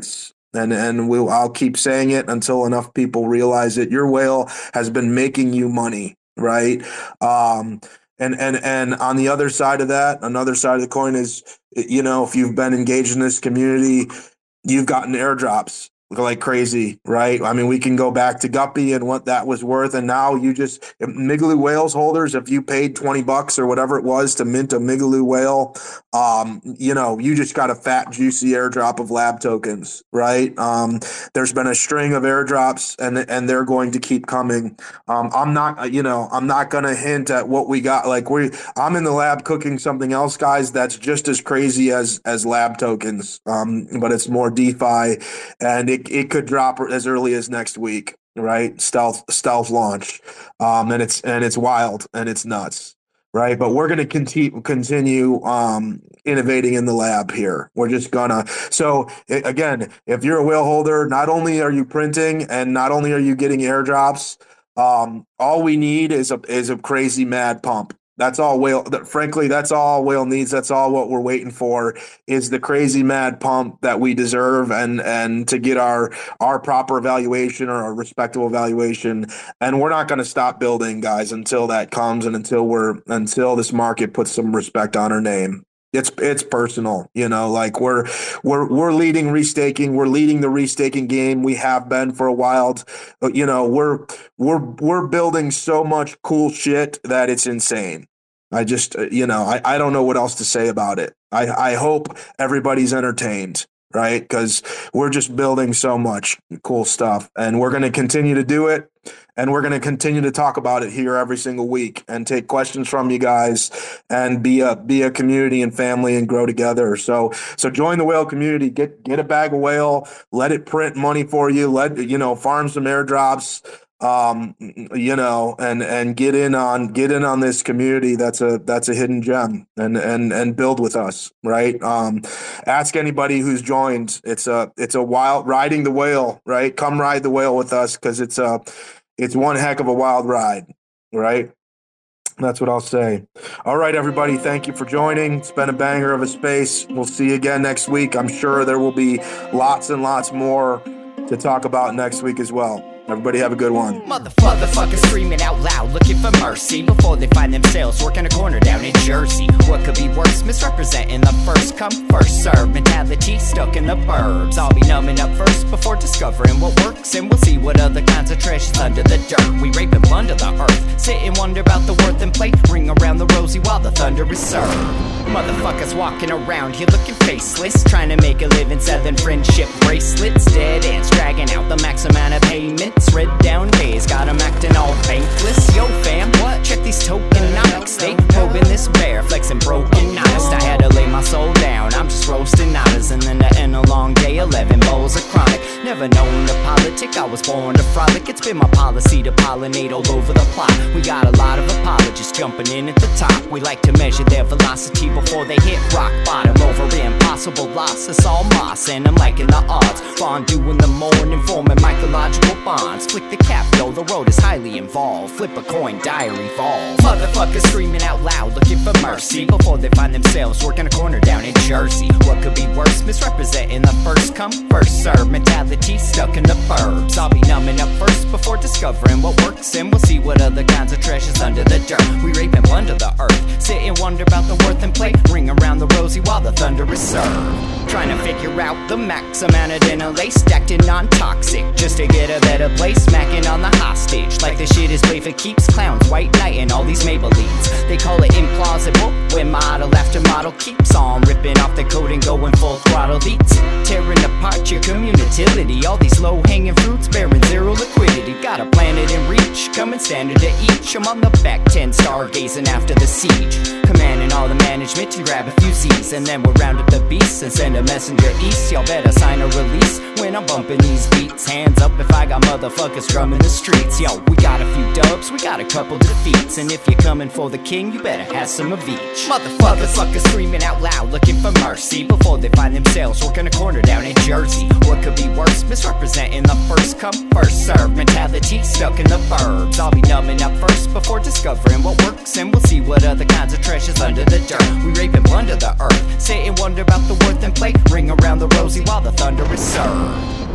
[SPEAKER 2] And and we'll I'll keep saying it until enough people realize it. Your whale has been making you money, right? Um, and and and on the other side of that, another side of the coin is, you know, if you've been engaged in this community, you've gotten airdrops like crazy, right? I mean, we can go back to Guppy and what that was worth, and now you just Migaloo whales holders, if you paid twenty bucks or whatever it was to mint a Migaloo whale, um, you know, you just got a fat, juicy airdrop of lab tokens, right? Um, there's been a string of airdrops, and and they're going to keep coming. Um, I'm not, you know, I'm not going to hint at what we got. Like we, I'm in the lab cooking something else, guys, that's just as crazy as as lab tokens, um, but it's more DeFi, and it it could drop as early as next week, right? Stealth stealth launch, um, and it's and it's wild and it's nuts, right? But we're going to continue continue um, innovating in the lab here. We're just gonna. So again, if you're a whale holder, not only are you printing and not only are you getting airdrops, um, all we need is a is a crazy mad pump. That's all whale. Frankly, that's all whale needs. That's all what we're waiting for is the crazy mad pump that we deserve, and and to get our our proper valuation or our respectable valuation. And we're not going to stop building, guys, until that comes, and until we're until this market puts some respect on our name. It's it's personal, you know. Like we're we're we're leading restaking. We're leading the restaking game. We have been for a while. You know, we're we're we're building so much cool shit that it's insane. I just, you know, I, I don't know what else to say about it. I, I hope everybody's entertained, right? Because we're just building so much cool stuff, and we're going to continue to do it, and we're going to continue to talk about it here every single week and take questions from you guys and be a be a community and family and grow together. So so join the whale community. Get get a bag of whale. Let it print money for you. Let you know farm some airdrops. Um, you know, and, and get in on, get in on this community. That's a, that's a hidden gem, and, and, and build with us. Right. Um, ask anybody who's joined. It's a, it's a wild riding the whale, right? Come ride the whale with us. Cause it's a, it's one heck of a wild ride. Right. That's what I'll say. All right, everybody. Thank you for joining. It's been a banger of a space. We'll see you again next week. I'm sure there will be lots and lots more to talk about next week as well. Everybody have a good one.
[SPEAKER 9] Motherfuckers screaming out loud, looking for mercy before they find themselves working a corner down in Jersey. What could be worse? Misrepresenting the first come, first serve mentality stuck in the burbs. I'll be numbing up first before discovering what works, and we'll see what other kinds of trash is under the dirt. We rape and plunder the earth, sit and wonder about the worth and play. Ring around the rosy while the thunder is served. Motherfuckers walking around here looking faceless, trying to make a living selling friendship bracelets. Dead ends dragging out the max amount of payments. Red down days, got 'em acting all bankless. Yo fam, what? Check these tokenomics. They probing this bear, flexing broken honest. I had to lay my soul down, I'm just roasting nadas. And then to end a long day, eleven bowls of chronic. Never known to politic, I was born to frolic. It's been my policy to pollinate all over the plot. We got a lot of apologists jumping in at the top. We like to measure their velocity before they hit rock bottom. Over impossible loss, it's all moss, and I'm liking the odds. Fondue in the morning, forming mycological bonds. Flick the cap, yo, the road is highly involved. Flip a coin, diary evolve. Motherfuckers screaming out loud, looking for mercy before they find themselves working a corner down in Jersey. What could be worse? Misrepresenting the first come, first serve mentality stuck in the burbs. I'll be numbing up first before discovering what works, and we'll see what other kinds of trash is under the dirt. We rape and plunder the earth, sit and wonder about the worth and play. Ring around the rosy while the thunder is served. Trying to figure out the max amount of dinner lace, stacked in non-toxic just to get a better place. Smacking on the hostage like the shit is play for keeps. Clowns, white knight, and all these Maybellines. They call it implausible when model after model keeps on ripping off the coat and going full throttle beats, tearing apart your community. All these low-hanging fruits bearing zero liquidity. Got a planet in reach, coming standard to each. I'm on the back ten, stargazing after the siege, commanding all the management and grab a few Z's, and then we'll round up the beasts and send a messenger east. Y'all better sign a release when I'm bumping these beats. Hands up if I got motherfuckers drumming the streets. Yo, we got a few dubs, we got a couple defeats, and if you're coming for the king, you better have some of each. Motherfuckers fuckers screaming out loud, looking for mercy before they find themselves working a corner down in Jersey. What could be worse? Misrepresenting the first come, first serve mentality stuck in the burbs. I'll be numbing up first before discovering what works, and we'll see what other kinds of trash is under the dirt. We rape and plunder the earth, sit and wonder about the worth and play. Ring around the rosy while the thunder is served.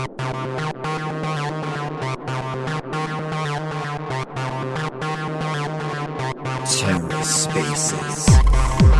[SPEAKER 9] TerraSpaces.